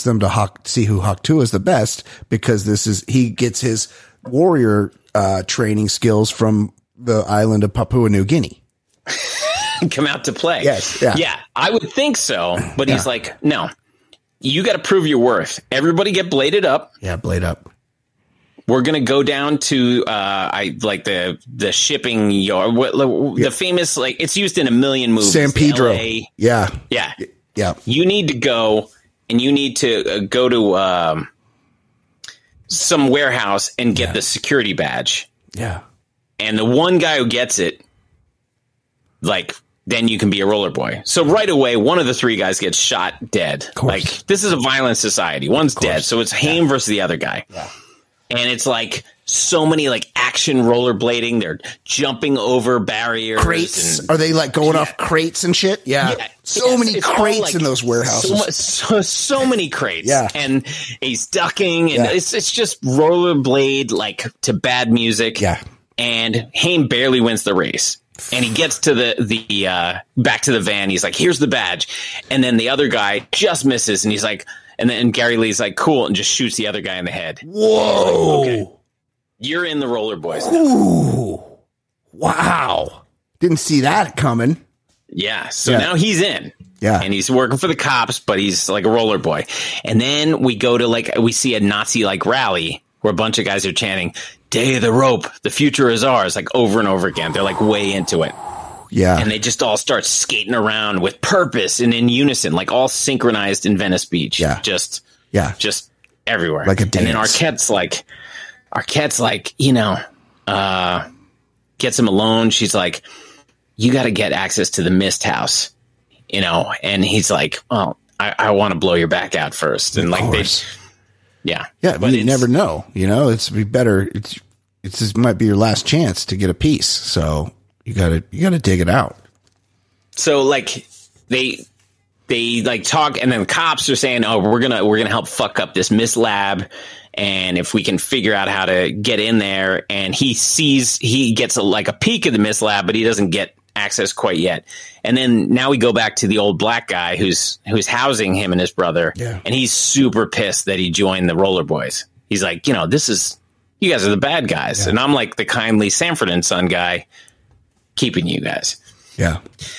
S3: see who Haktua is the best, because he gets his warrior training skills from the island of Papua New Guinea.
S6: Come out to play.
S3: Yes.
S6: Yeah, I would think so. But he's like, no, you got to prove your worth. Everybody get bladed up.
S3: Yeah, blade up.
S6: We're going to go down to the shipping yard, the famous, it's used in a million movies.
S3: San Pedro.
S6: LA.
S3: Yeah.
S6: You need to go, and you need to go to some warehouse and get the security badge.
S3: Yeah.
S6: And the one guy who gets it, then you can be a roller boy. So right away, one of the three guys gets shot dead. This is a violent society. One's dead. So it's Haim versus the other guy. Yeah. And it's so many action rollerblading. They're jumping over barriers.
S3: Crates. Are they going off crates and shit? Yeah. So many crates in those warehouses.
S6: So many crates.
S3: Yeah.
S6: And he's ducking, and it's just rollerblade to bad music.
S3: Yeah.
S6: And Haim barely wins the race. And he gets to the back to the van. He's like, here's the badge. And then the other guy just misses, and he's like, and then Gary Lee's like, cool, and just shoots the other guy in the head.
S3: Whoa.
S6: Okay, you're in the roller boys now.
S3: Ooh. Wow. Didn't see that coming.
S6: Yeah. So now he's in.
S3: Yeah.
S6: And he's working for the cops, but he's like a roller boy. And then we go to we see a Nazi rally where a bunch of guys are chanting, "Day of the Rope, the future is ours," like over and over again. They're like way into it.
S3: Yeah.
S6: And they just all start skating around with purpose and in unison, like all synchronized in Venice Beach.
S3: Yeah.
S6: Just everywhere.
S3: Like a dance.
S6: And then Arquette's like, gets him alone. She's like, "You got to get access to the Mist House," and he's like, "Well, I want to blow your back out first." And like,
S3: yeah, but you never know, it's be better. It might be your last chance to get a piece. So you gotta dig it out.
S6: So like they like talk, and then the cops are saying, "Oh, we're gonna help fuck up this Mist Lab, and if we can figure out how to get in there." And he gets a peek of the Mist Lab, but he doesn't get access quite yet. And then now we go back to the old black guy who's housing him and his brother, and he's super pissed that he joined the Roller Boys. He's like, you guys are the bad guys, and I'm like the kindly Sanford and Son guy keeping you guys.
S3: Yeah.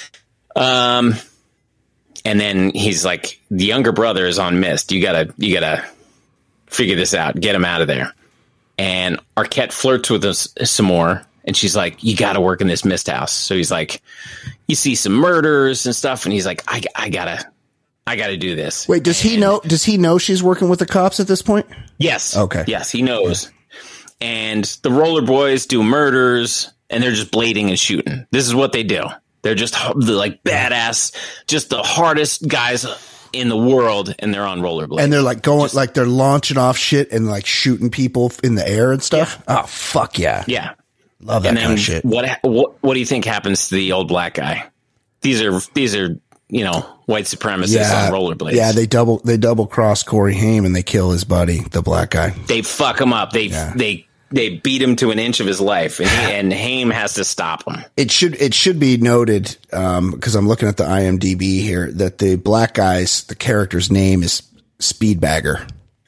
S6: And then he's like, the younger brother is on Mist. You gotta figure this out. Get him out of there. And Arquette flirts with us some more. And she's like, "You got to work in this Mist House." So he's like, you see some murders and stuff. And he's like, I gotta do this.
S3: Wait, does he know she's working with the cops at this point?
S6: Yes.
S3: Okay.
S6: Yes, he knows. And the Roller Boys do murders, and they're just blading and shooting. This is what they do. They're just like badass, just the hardest guys in the world, and they're on rollerblades.
S3: And they're like they're launching off shit and like shooting people in the air and stuff. Yeah. Oh, fuck yeah.
S6: Yeah.
S3: Love that kind of shit.
S6: What do you think happens to the old black guy? These are white supremacists on rollerblades. Yeah,
S3: they double cross Corey Haim and they kill his buddy, the black guy.
S6: They fuck him up. They beat him to an inch of his life, and Haim has to stop him. It
S3: should be noted, because I'm looking at the IMDb here, that the black guy's the character's name is Speedbagger.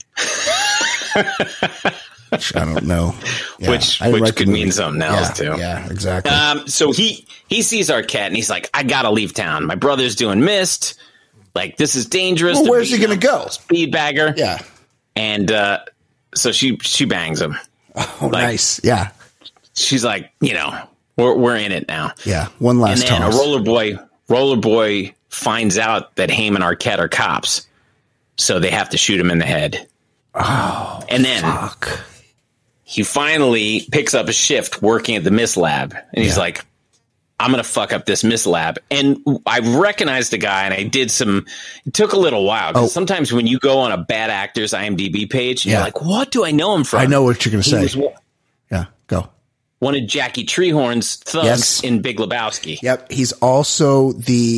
S3: Which I don't know. Yeah,
S6: which could mean something else too.
S3: Yeah, exactly.
S6: So he sees Arquette and he's like, "I gotta leave town. My brother's doing Mist. Like, this is dangerous."
S3: Well, where's he gonna go?
S6: Speedbagger.
S3: Yeah.
S6: And so she bangs him.
S3: Oh, nice. Yeah.
S6: She's like, we're in it now.
S3: Yeah. One last
S6: time. And then
S3: toss.
S6: a roller boy finds out that Haim and Arquette are cops, so they have to shoot him in the head.
S3: Oh,
S6: and then
S3: fuck.
S6: He finally picks up a shift working at the Mist Lab, and he's like, "I'm going to fuck up this Mist Lab." And I recognized the guy, and it took a little while. Because sometimes when you go on a bad actor's IMDb page, you're like, what do I know him from?
S3: I know what you're going to say. Yeah, go.
S6: One of Jackie Treehorn's thugs in Big Lebowski.
S3: Yep. He's also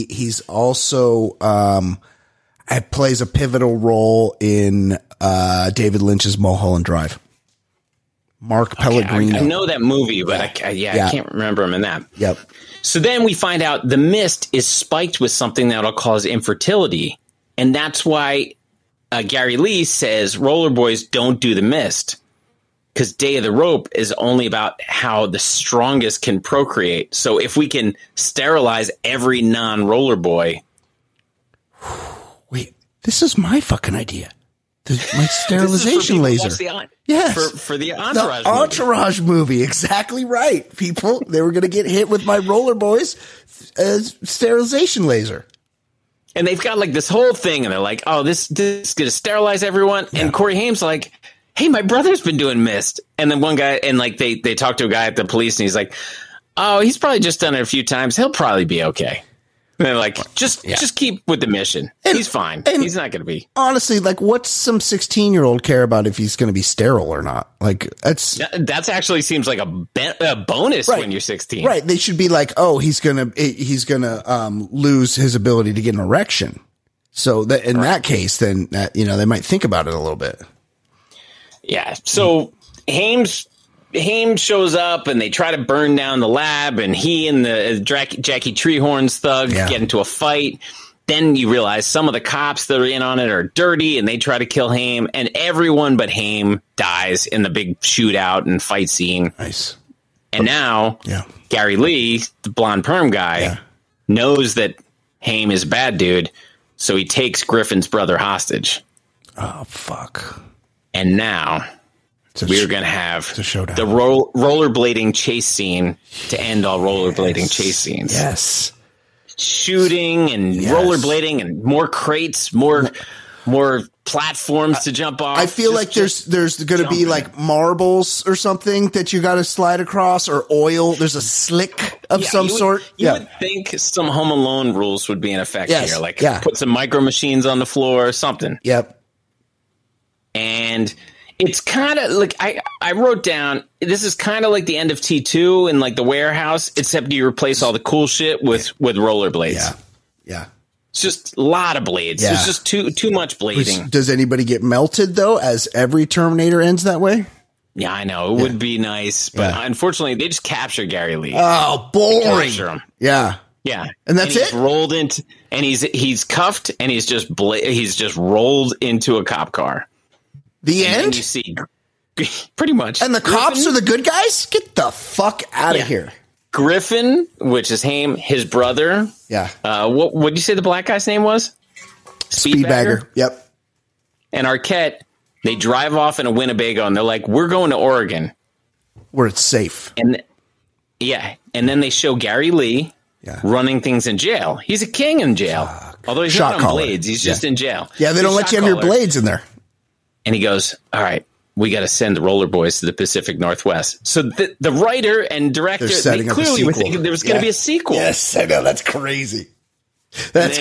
S3: plays a pivotal role in David Lynch's Mulholland Drive. Mark Pellegrino.
S6: I know that movie, but I can't remember him in that.
S3: Yep.
S6: So then we find out the mist is spiked with something that'll cause infertility. And that's why Gary Lee says roller boys don't do the mist. Because Day of the Rope is only about how the strongest can procreate. So if we can sterilize every non-roller boy.
S3: Wait, this is my fucking idea. My sterilization laser. Yes.
S6: For the Entourage movie.
S3: Entourage movie. Exactly right, people. They were going to get hit with my roller boys sterilization laser.
S6: And they've got like this whole thing, and they're like, "Oh, this is going to sterilize everyone." Yeah. And Corey Haim's like, "Hey, my brother's been doing mist." And then one guy, and like they talk to a guy at the police, and he's like, "Oh, he's probably just done it a few times. He'll probably be okay." And they're like, just keep with the mission. He's fine. He's not going to be.
S3: Honestly, like, what's some 16-year-old care about if he's going to be sterile or not? Like, that's
S6: actually seems like a bonus when you're 16.
S3: Right. They should be like, oh, he's gonna lose his ability to get an erection. So that in that case, then they might think about it a little bit.
S6: Yeah. So Haim shows up and they try to burn down the lab, and he and the Jackie Treehorn's thug get into a fight. Then you realize some of the cops that are in on it are dirty, and they try to kill Haim, and everyone but Haim dies in the big shootout and fight scene.
S3: Nice.
S6: And now Gary Lee, the blonde perm guy, knows that Haim is a bad dude, so he takes Griffin's brother hostage.
S3: Oh, fuck.
S6: And now we're going to have
S3: a showdown.
S6: the rollerblading chase scene to end all rollerblading chase scenes.
S3: Yes.
S6: Shooting and rollerblading and more crates, more platforms to jump off.
S3: I feel like there's going to be like marbles or something that you got to slide across, or oil. There's a slick of some sort.
S6: You would think some Home Alone rules would be in effect here. Like put some micro machines on the floor or something.
S3: Yep.
S6: And it's kind of like I wrote down, this is kind of like the end of T2 in like the warehouse, except you replace all the cool shit with rollerblades.
S3: Yeah. Yeah.
S6: It's just a lot of blades.
S3: Yeah.
S6: There's just too much blading.
S3: Does anybody get melted though, as every Terminator ends that way?
S6: Yeah, I know. It would be nice, but unfortunately they just capture Gary Lee.
S3: Oh, boring.
S6: Capture him.
S3: Yeah.
S6: Yeah.
S3: And that's
S6: he's
S3: it?
S6: Rolled into, and he's cuffed, and he's just rolled into a cop car.
S3: The
S6: and
S3: end?
S6: You see, pretty much.
S3: And the cops are the good guys? Get the fuck out of here.
S6: Griffin, which is his brother.
S3: Yeah.
S6: What did you say the black guy's name was?
S3: Speedbagger. Yep.
S6: And Arquette, they drive off in a Winnebago, and they're like, we're going to Oregon.
S3: Where it's safe.
S6: And then they show Gary Lee running things in jail. He's a king in jail. Although he's not on blades. He's just in jail.
S3: Yeah, they don't let you have your blades in there.
S6: And he goes, all right, we got to send the Roller Boys to the Pacific Northwest. So the writer and director, they clearly were thinking there was going to be a sequel.
S3: Yes, I know. That's crazy. That's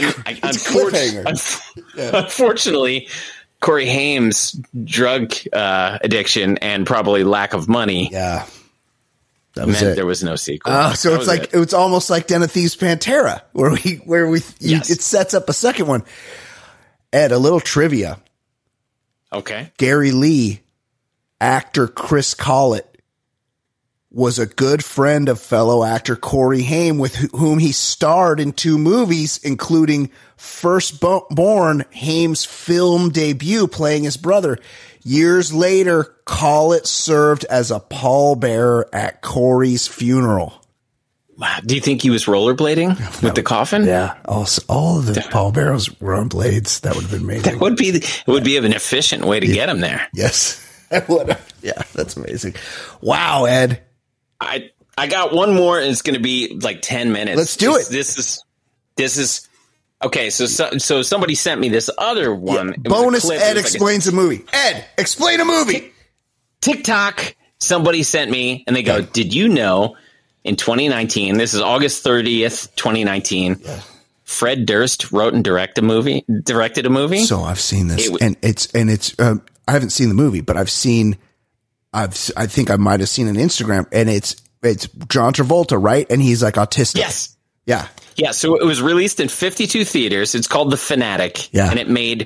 S6: unfortunately, Corey Haim's drug addiction and probably lack of money
S3: that
S6: meant there was no sequel.
S3: Oh, so it's almost like Den of Thieves Pantera, where it sets up a second one. Ed, a little trivia.
S6: Okay.
S3: Gary Lee, actor Chris Collett, was a good friend of fellow actor Corey Haim, with whom he starred in 2 movies, including Firstborn, Haim's film debut, playing his brother. Years later, Collett served as a pallbearer at Corey's funeral.
S6: Wow. Do you think he was rollerblading with the coffin?
S3: Yeah. All of the pallbearers were on blades. That would have been amazing.
S6: It would be an efficient way to get him there.
S3: Yes. I would have. Yeah, that's amazing. Wow, Ed.
S6: I got one more, and it's going to be like 10 minutes.
S3: Let's do it.
S6: This is okay. So somebody sent me this other one.
S3: Yeah. Bonus Ed explains a movie. Ed, explain a movie.
S6: TikTok. Somebody sent me, and they go, did you know in 2019, this is August 30th, 2019, Fred Durst wrote and directed a movie.
S3: So I've seen this, and it's I haven't seen the movie, but I think I might have seen an Instagram, and it's John Travolta, right? And he's like autistic.
S6: Yes.
S3: Yeah.
S6: Yeah. So it was released in 52 theaters. It's called The Fanatic.
S3: Yeah.
S6: And it made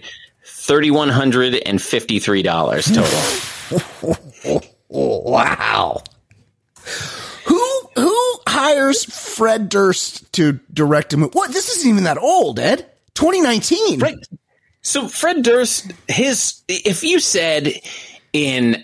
S6: $3,153 total.
S3: Wow. Who hires Fred Durst to direct a movie? What? This isn't even that old, Ed. 2019.
S6: Right. So Fred Durst, if you said in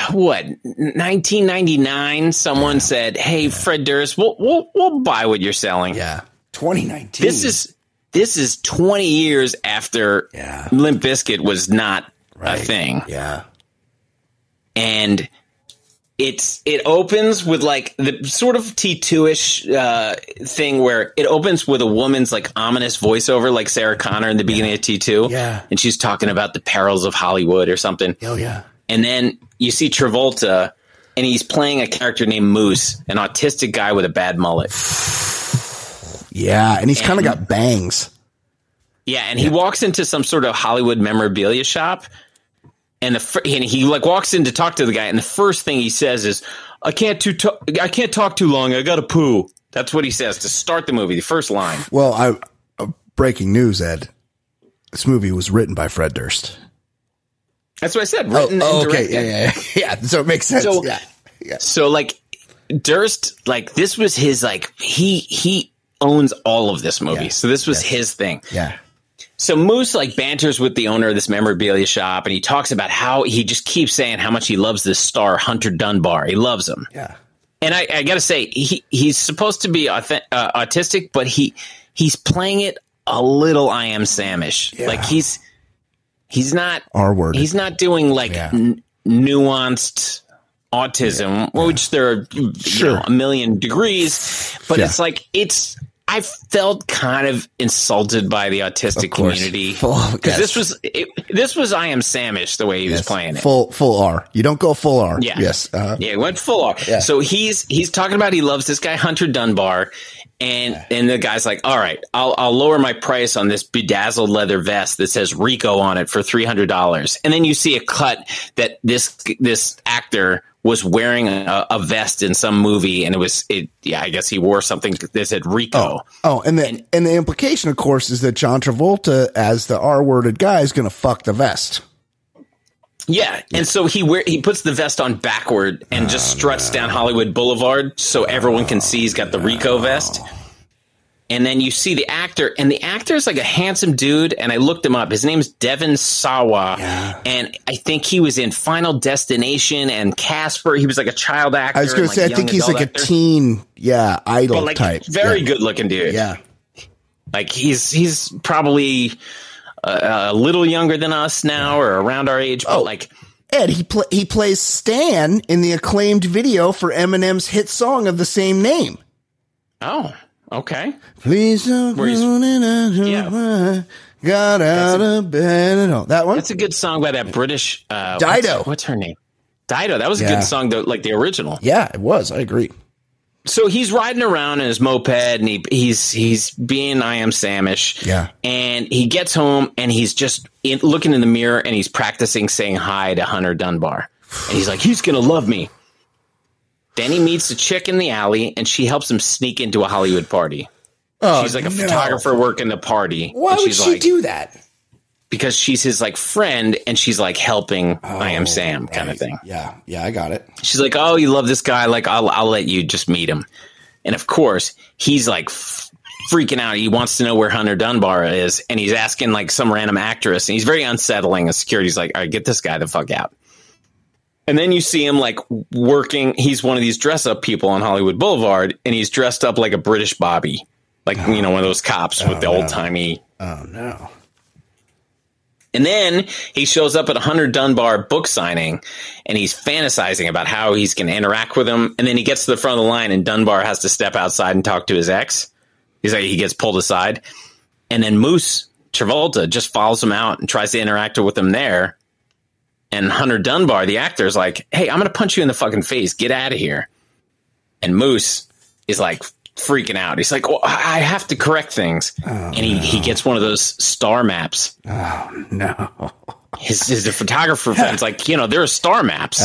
S6: 1999, someone said, "Hey, Fred Durst, we'll buy what you're selling."
S3: Yeah. 2019.
S6: This is 20 years after Limp Bizkit was not a thing.
S3: Yeah.
S6: And it opens with like the sort of T2-ish thing where it opens with a woman's like ominous voiceover, like Sarah Connor in the beginning of T2.
S3: Yeah.
S6: And she's talking about the perils of Hollywood or something.
S3: Oh, yeah.
S6: And then you see Travolta, and he's playing a character named Moose, an autistic guy with a bad mullet.
S3: Yeah. And he's kind of got bangs.
S6: Yeah. And he walks into some sort of Hollywood memorabilia shop. And he like walks in to talk to the guy, and the first thing he says is, "I can't talk too long. I got to poo." That's what he says to start the movie. The first line.
S3: Well, breaking news, Ed. This movie was written by Fred Durst.
S6: That's what I said. Written and directed.
S3: Yeah. So it makes sense.
S6: So, So like Durst, like this was his like he owns all of this movie.
S3: Yeah.
S6: So this was his thing.
S3: Yeah.
S6: So Moose like banters with the owner of this memorabilia shop, and he talks about how he just keeps saying how much he loves this star Hunter Dunbar. He loves him.
S3: Yeah.
S6: And I got to say, he's supposed to be autistic, but he's playing it a little I Am Samish.
S3: Yeah.
S6: Like he's not
S3: R-word.
S6: He's not doing like nuanced autism, which there are you know, a million degrees, but it's like I felt kind of insulted by the autistic community because this was I Am Samish the way he was playing it.
S3: Full R. You don't go full R.
S6: Yeah.
S3: Yes.
S6: Yeah, he went full R. Yeah. So he's talking about he loves this guy Hunter Dunbar, and the guy's like, all right, I'll lower my price on this bedazzled leather vest that says Rico on it for $300, and then you see a cut that this actor was wearing a vest in some movie, and I guess he wore something that said Rico.
S3: And the implication, of course, is that John Travolta, as the R-worded guy, is going to fuck the vest.
S6: Yeah, and so he puts the vest on backward and just struts down Hollywood Boulevard so everyone can see he's got the Rico vest. And then you see the actor, and the actor is like a handsome dude, and I looked him up. His name's Devon Sawa, and I think he was in Final Destination and Casper. He was like a child actor.
S3: I was going to say, I think he's like a teen, idol type.
S6: Very good-looking dude.
S3: Yeah.
S6: Like, he's probably a little younger than us now, or around our age, but like...
S3: Ed, he plays Stan in the acclaimed video for Eminem's hit song of the same name.
S6: Oh, okay.
S3: Please don't got out of bed and all. That one?
S6: That's a good song by that British
S3: Dido.
S6: What's her name? Dido. That was a good song, though, like the original.
S3: Yeah, it was. I agree.
S6: So he's riding around in his moped, and he's being I Am Samish.
S3: Yeah.
S6: And he gets home, and he's just looking in the mirror, and he's practicing saying hi to Hunter Dunbar. And he's like, he's going to love me. Then he meets a chick in the alley, and she helps him sneak into a Hollywood party. Oh, she's like a photographer working the party.
S3: Why would she do that?
S6: Because she's his like friend, and she's like helping I Am Sam kind of thing.
S3: Yeah, I got it.
S6: She's like, oh, you love this guy? Like, I'll let you just meet him. And of course, he's like freaking out. He wants to know where Hunter Dunbar is, and he's asking like some random actress, and he's very unsettling. And security's like, all right, get this guy the fuck out. And then you see him like working. He's one of these dress up people on Hollywood Boulevard, and he's dressed up like a British Bobby, like one of those cops with the old timey.
S3: Oh no.
S6: And then he shows up at a Hunter Dunbar book signing, and he's fantasizing about how he's going to interact with him. And then he gets to the front of the line, and Dunbar has to step outside and talk to his ex. He's like, he gets pulled aside. And then Moose Travolta just follows him out and tries to interact with him there. And Hunter Dunbar, the actor, is like, hey, I'm going to punch you in the fucking face. Get out of here. And Moose is like freaking out. He's like, well, I have to correct things. And he gets one of those star maps.
S3: Oh, no.
S6: His photographer friend's like, there are star maps.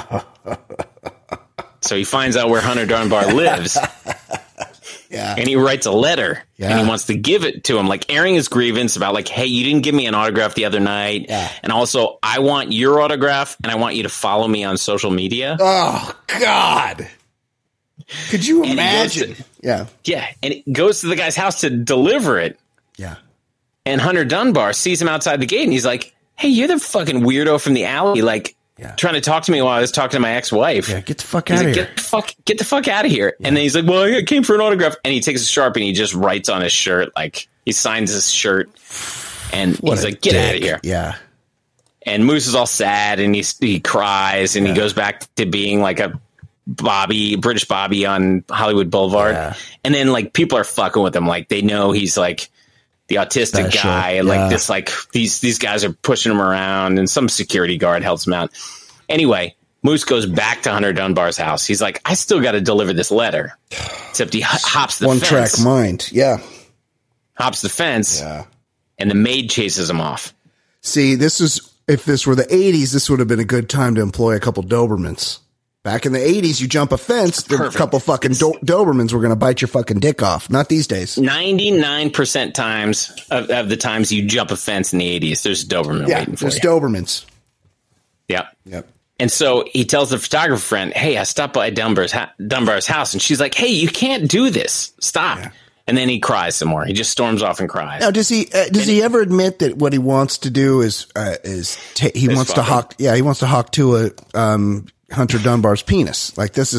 S6: So he finds out where Hunter Dunbar lives.
S3: Yeah.
S6: And he writes a letter, and he wants to give it to him, like airing his grievance about like, hey, you didn't give me an autograph the other night.
S3: Yeah.
S6: And also, I want your autograph, and I want you to follow me on social media.
S3: Oh, God. Could you imagine?
S6: Yeah. And he goes to the guy's house to deliver it.
S3: Yeah.
S6: And Hunter Dunbar sees him outside the gate, and he's like, hey, you're the fucking weirdo from the alley, like, trying to talk to me while I was talking to my ex-wife.
S3: Yeah, get the fuck out of here.
S6: Get the fuck out of here. Yeah. And then he's like, well, I came for an autograph. And he takes a Sharpie and he just writes on his shirt, like, he signs his shirt. And he's like, get out of here.
S3: Yeah.
S6: And Moose is all sad, and he cries, and he goes back to being like a British Bobby on Hollywood Boulevard. Yeah. And then, like, people are fucking with him. Like, they know he's, like, the autistic guy, and like this, like these guys are pushing him around, and some security guard helps him out. Anyway, Moose goes back to Hunter Dunbar's house. He's like, I still got to deliver this letter. Except he hops the fence.
S3: One track mind. Yeah.
S6: Hops the fence.
S3: Yeah.
S6: And the maid chases him off.
S3: See, if this were the 80s, this would have been a good time to employ a couple Dobermans. Back in the 80s, you jump a fence, a couple fucking Dobermans were going to bite your fucking dick off. Not these days.
S6: 99% times of the times you jump a fence in the 80s, there's a Doberman waiting for you.
S3: There's Dobermans.
S6: Yep. And so he tells the photographer friend, hey, I stopped by Dunbar's house. And she's like, hey, you can't do this. Stop. Yeah. And then he cries some more. He just storms off and cries.
S3: Now, does he ever admit that what he wants to do is he wants to hawk to a Hunter Dunbar's penis? Like that's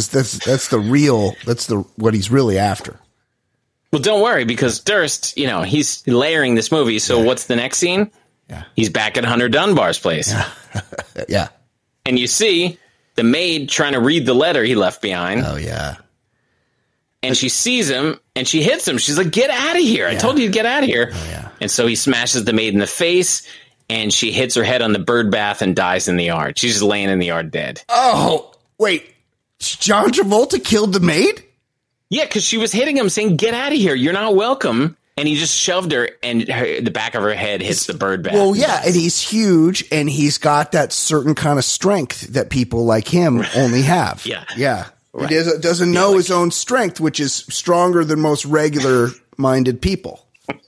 S3: what he's really after.
S6: Well, don't worry, because Durst, he's layering this movie. So what's the next scene?
S3: Yeah.
S6: He's back at Hunter Dunbar's place.
S3: Yeah.
S6: And you see the maid trying to read the letter he left behind.
S3: Oh, yeah.
S6: And she sees him and she hits him. She's like, get out of here. I told you to get out of here.
S3: Oh, yeah.
S6: And so he smashes the maid in the face and she hits her head on the bird bath and dies in the yard. She's just laying in the yard dead.
S3: Oh, wait. John Travolta killed the maid?
S6: Yeah, because she was hitting him saying, get out of here. You're not welcome. And he just shoved her and the back of her head hits the bird bath.
S7: Well, yeah, and he's huge and he's got that certain kind of strength that people like him only have.
S6: Yeah.
S7: Yeah.
S3: Right. He doesn't know his own strength, which is stronger than most regular-minded people.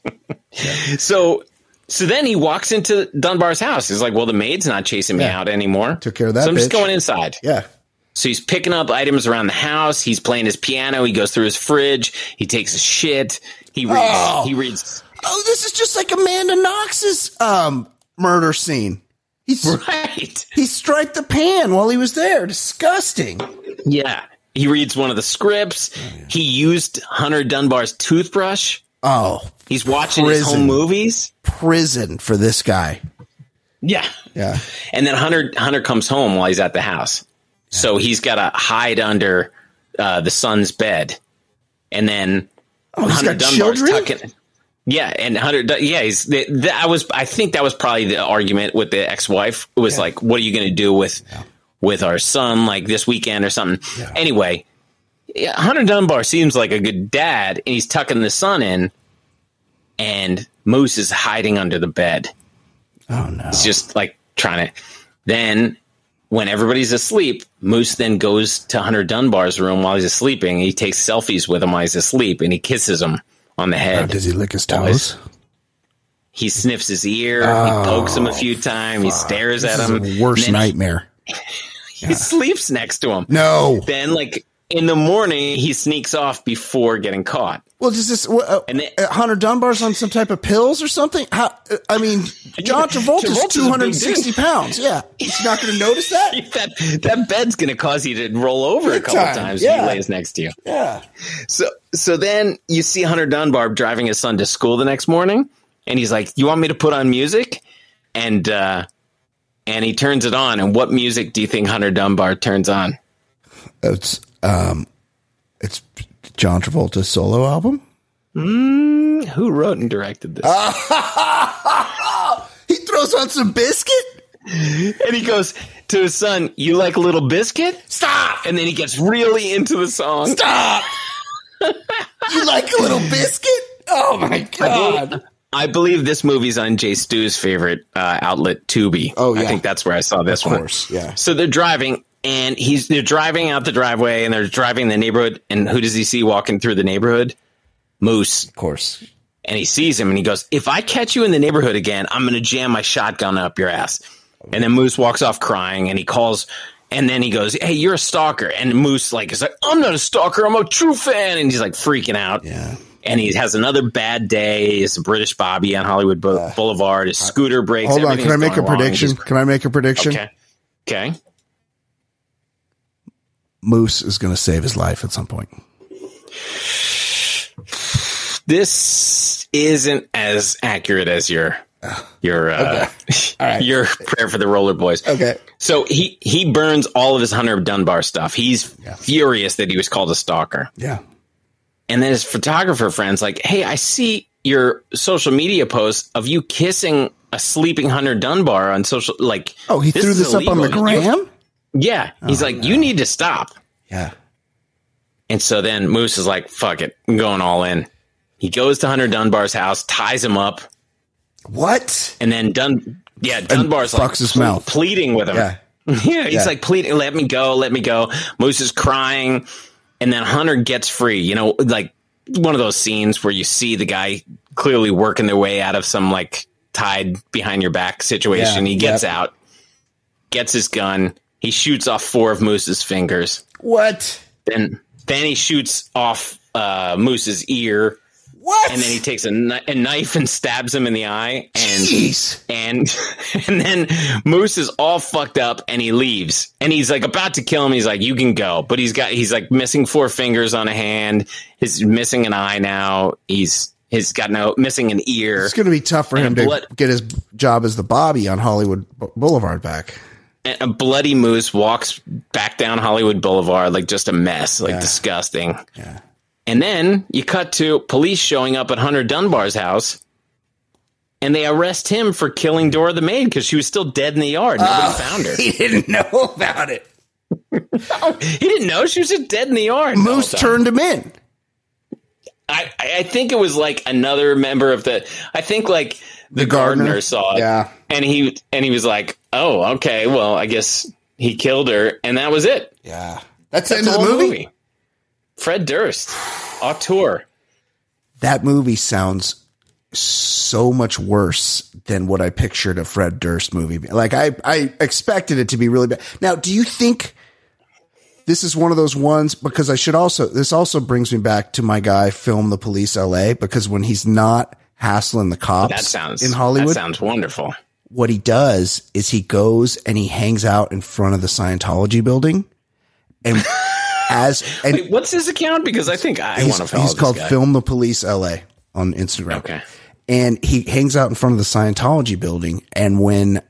S6: So then he walks into Dunbar's house. He's like, well, the maid's not chasing me out anymore.
S3: Took care of that
S6: So I'm just
S3: bitch.
S6: going inside.
S3: Yeah.
S6: So he's picking up items around the house. He's playing his piano. He goes through his fridge. He takes a shit. He reads.
S3: Oh.
S6: He reads.
S3: Oh, this is just like Amanda Knox's murder scene.
S6: Right.
S3: He striped the pan while he was there. Disgusting.
S6: Yeah. He reads one of the scripts. He used Hunter Dunbar's toothbrush.
S3: Oh,
S6: He's watching his
S3: Prison.
S6: home movies.
S3: prison for this guy.
S6: Yeah.
S3: Yeah.
S6: And then Hunter comes home while he's at the house. So he's got to hide under the son's bed. And then
S3: he's got children?
S6: Yeah, and Hunter. Yeah, I think that was probably the argument with the ex-wife. It was like, what are you going to do with our son, like this weekend or something?
S3: Yeah.
S6: Anyway, Hunter Dunbar seems like a good dad, and he's tucking the son in, and Moose is hiding under the bed.
S3: Oh no!
S6: It's just like trying to. Then, when everybody's asleep, Moose then goes to Hunter Dunbar's room while he's sleeping. He takes selfies with him while he's asleep, and he kisses him on the head.
S3: Does he lick his toes?
S6: He sniffs his ear. He pokes him a few times. He stares at him.
S3: This is a worst nightmare.
S6: He sleeps next to him.
S3: No.
S6: Then, like in the morning, he sneaks off before getting caught.
S3: Well, does this
S6: And then-
S3: Hunter Dunbar's on some type of pills or something? How? I mean, John Travolta's
S6: Travolta's a big
S3: 260
S6: dude.
S3: pounds. Yeah, he's not going to notice that.
S6: that bed's going to cause you to roll over a
S3: Big
S6: couple
S3: time,
S6: times
S3: yeah.
S6: if he lays next to you.
S3: Yeah.
S6: So then you see Hunter Dunbar driving his son to school the next morning, and he's like, "You want me to put on music?" And he turns it on. And what music do you think Hunter Dunbar turns on?
S3: It's John Travolta's solo album.
S6: Who wrote and directed this?
S3: He throws on some Biscuit.
S6: And he goes to his son, "You like Little Biscuit?
S3: Stop!
S6: And then he gets really into the song.
S3: Stop! You like a Little Biscuit? Oh my god!
S6: I believe this movie's on Jay Stu's favorite outlet, Tubi.
S3: Oh, yeah.
S6: I think that's where I saw this one.
S3: Of course, yeah.
S6: So they're driving, and they're driving out the driveway, and they're driving the neighborhood. And who does he see walking through the neighborhood? Moose.
S3: Of course.
S6: And he sees him, and he goes, "If I catch you in the neighborhood again, I'm going to jam my shotgun up your ass." And then Moose walks off crying, and he calls, and then he goes, "Hey, you're a stalker." And Moose is like, "I'm not a stalker. I'm a true fan." And he's like freaking out.
S3: Yeah.
S6: And he has another bad day. He's a British Bobby on Hollywood Boulevard. His scooter breaks.
S3: Hold on.
S6: Everything's
S3: Can I make a
S6: going wrong.
S3: prediction?
S6: He's-
S3: Can I make a prediction?
S6: Okay.
S3: Moose is going to save his life at some point.
S6: This isn't as accurate as your
S3: All right.
S6: your prayer for the Roller Boys.
S3: Okay.
S6: So he burns all of his Hunter Dunbar stuff. He's furious that he was called a stalker.
S3: Yeah.
S6: And then his photographer friend's like, "Hey, I see your social media posts of you kissing a sleeping Hunter Dunbar on social." Like,
S3: Oh, he threw
S6: is
S3: this up on the
S6: illegal.
S3: gram?
S6: Yeah. He's like, "You need to stop."
S3: Yeah.
S6: And so then Moose is like, "Fuck it, I'm going all in." He goes to Hunter Dunbar's house, ties him up,
S3: What?
S6: and then Dunbar's like
S3: fucks his mouth.
S6: pleading with him.
S3: Yeah.
S6: Yeah, he's like pleading, "Let me go, let me go." Moose is crying, and then Hunter gets free. You know, like one of those scenes where you see the guy clearly working their way out of some like tied behind your back situation.
S3: Yeah,
S6: He gets out, gets his gun, he shoots off 4 of Moose's fingers.
S3: What?
S6: Then he shoots off Moose's ear.
S3: What?
S6: And then he takes a knife and stabs him in the eye. And
S3: Jeez.
S6: and then Moose is all fucked up and he leaves. And he's like about to kill him. He's like, "You can go." But he's like missing 4 fingers on a hand. He's missing an eye now. He's got missing an ear.
S3: It's going to be tough for him to get his job as the Bobby on Hollywood Boulevard back.
S6: a bloody moose walks back down Hollywood Boulevard like just a mess, like disgusting.
S7: Yeah.
S6: And then you cut to police showing up at Hunter Dunbar's house, and they arrest him for killing Dora the maid because she was still dead in the yard. Nobody found her.
S7: He didn't know about it.
S6: He didn't know she was just dead in the yard.
S7: Moose turned him in.
S6: I think it was like another member of the gardener saw it.
S7: Yeah.
S6: And he was like, oh, okay, well, I guess he killed her, and that was it.
S7: Yeah. That's the end of the
S6: whole
S7: movie?
S6: Fred Durst, auteur.
S7: That movie sounds so much worse than what I pictured a Fred Durst movie. Like I expected it to be really bad. Now, do you think this is one of those ones? Because this also brings me back to my guy, Film the Police LA, because when he's not hassling the cops in Hollywood,
S6: that sounds wonderful.
S7: What he does is he goes and he hangs out in front of the Scientology building. And
S6: wait, what's his account? Because I think I want to follow
S7: He's
S6: this
S7: called
S6: guy.
S7: Film the Police LA on Instagram.
S6: Okay.
S7: And he hangs out in front of the Scientology building. And when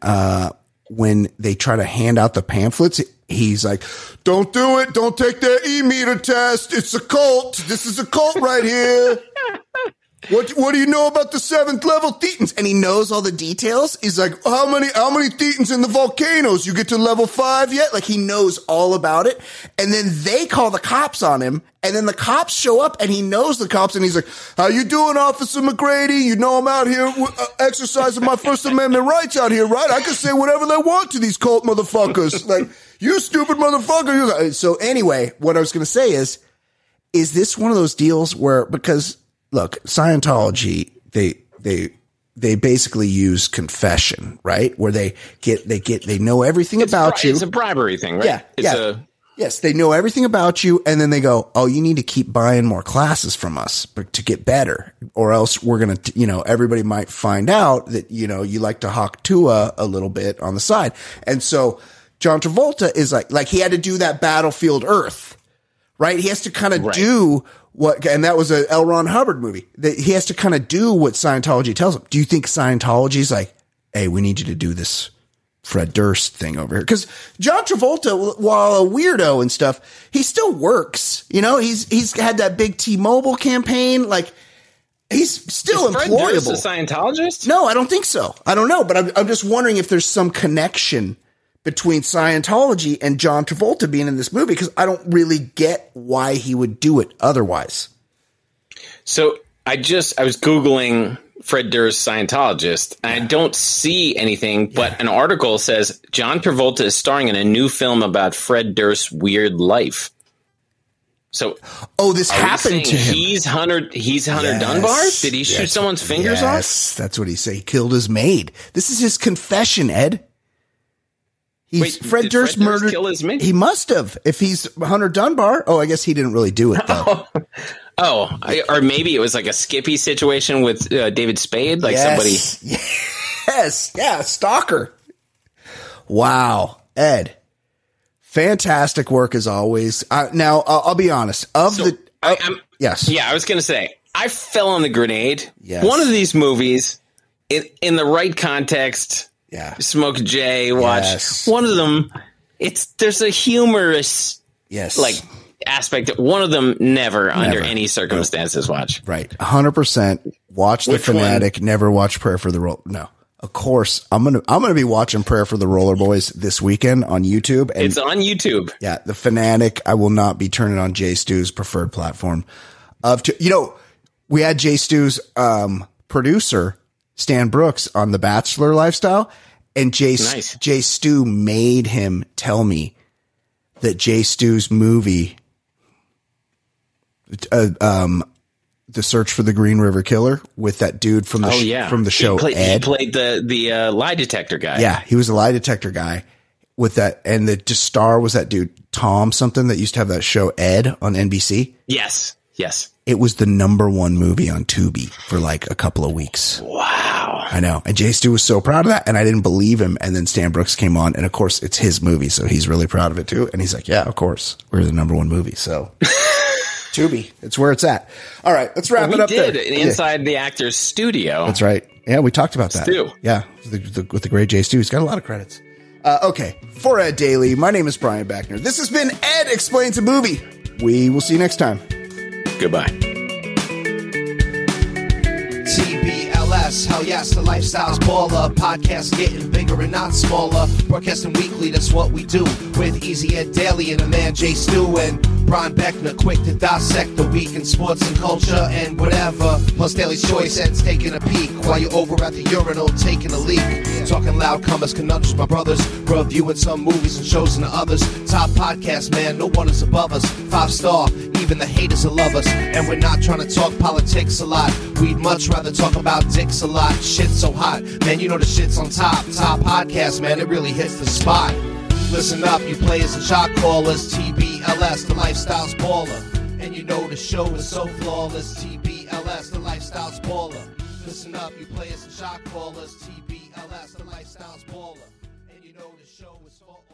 S7: they try to hand out the pamphlets, he's like, don't do it. Don't take their e-meter test. It's a cult. This is a cult right here. What do you know about the 7th level thetans? And he knows all the details. He's like, how many thetans in the volcanoes? You get to level 5 yet? Like, he knows all about it. And then they call the cops on him. And then the cops show up and he knows the cops. And he's like, how you doing, Officer McGrady? You know I'm out here exercising my First Amendment rights out here, right? I can say whatever they want to these cult motherfuckers. Like, you stupid motherfucker. So anyway, what I was going to say is this one of those deals where, because look, Scientology, they basically use confession, right? Where they know everything about you.
S6: It's a bribery thing, right?
S7: Yeah. Yes, they know everything about you, and then they go, oh, you need to keep buying more classes from us to get better, or else we're going to, everybody might find out that, you like to hawk Tua a little bit on the side. And so John Travolta is like he had to do that Battlefield Earth, right? He has to kind of do and that was a L. Ron Hubbard movie. That he has to kind of do what Scientology tells him. Do you think Scientology's like, hey, we need you to do this Fred Durst thing over here? Because John Travolta, while a weirdo and stuff, he still works. He's had that big T-Mobile campaign. Like, he's still
S6: Is Fred
S7: employable.
S6: Durst a Scientologist?
S7: No, I don't think so. I don't know, but I'm just wondering if there's some connection between Scientology and John Travolta being in this movie, because I don't really get why he would do it otherwise.
S6: So I was Googling Fred Durst Scientologist, and I don't see anything, but an article says John Travolta is starring in a new film about Fred Durst's weird life. So,
S7: this happened to him.
S6: He's Hunter Dunbar? Did he shoot someone's fingers off?
S7: Yes, that's what he said. He killed his maid. This is his confession, Ed. Fred Durst murdered.
S6: Kill his maid?
S7: He must have. If he's Hunter Dunbar. Oh, I guess he didn't really do it though.
S6: Or maybe it was like a Skippy situation with David Spade, like somebody.
S7: Yes, yeah, stalker. Wow, Ed, fantastic work as always. Now, I'll be honest. Yes,
S6: yeah, I was going to say I fell on the grenade.
S7: Yes.
S6: One of these movies, in the right context.
S7: Yeah.
S6: Smoke J, watch one of them. There's a humorous, aspect. One of them never under any circumstances watch.
S7: Right. 100%. Watch The Fanatic. One? Never watch Prayer for the Roller. No, of course. I'm going to be watching Prayer for the Roller Boys this weekend on YouTube. And
S6: it's on YouTube.
S7: Yeah. The Fanatic. I will not be turning on Jay Stu's preferred platform we had Jay Stu's, producer, Stan Brooks, on The Bachelor Lifestyle, and Jay Stu made him tell me that Jay Stu's movie, The Search for the Green River Killer, with that dude from the from the show Ed.
S6: He played the lie detector guy.
S7: Yeah, he was a lie detector guy with that, and the star was that dude Tom something that used to have that show Ed on NBC.
S6: Yes.
S7: It was the #1 movie on Tubi for like a couple of weeks.
S6: Wow.
S7: I know. And Jay Stu was so proud of that, and I didn't believe him. And then Stan Brooks came on, and of course it's his movie, so he's really proud of it too. And he's like, yeah, of course. We're the #1 movie. So Tubi, it's where it's at. All right, let's wrap it up there.
S6: Inside the actor's studio.
S7: That's right. Yeah, we talked about that.
S6: Stu.
S7: Yeah, with the great Jay Stu. He's got a lot of credits. Okay, for Ed Daly, my name is Brian Backner. This has been Ed Explains a Movie. We will see you next time.
S6: Goodbye.
S1: TBLS, hell yes, the lifestyle's baller. Podcast getting bigger and not smaller. Broadcasting weekly, that's what we do. With Easy Ed Daily and a man Jay Stu and Brian Beckner, quick to dissect the week in sports and culture and whatever. Plus Daily Choice, Ed's taking a peek while you're over at the urinal taking a leak. Talking loud, comers, conundrums, my brothers. Reviewing some movies and shows and the others. Top podcast, man, no one is above us. 5-star, even the haters will love us. And we're not trying to talk politics a lot. We'd much rather talk about dicks a lot. Shit's so hot, man, you know the shit's on top. Top podcast, man, it really hits the spot. Listen up, you players and shot callers. TBLS, the lifestyle's baller. And you know the show is so flawless. TBLS, the lifestyle's baller. Listen up, you players and shot callers. TBLS, the lifestyle's baller. And you know the show is full.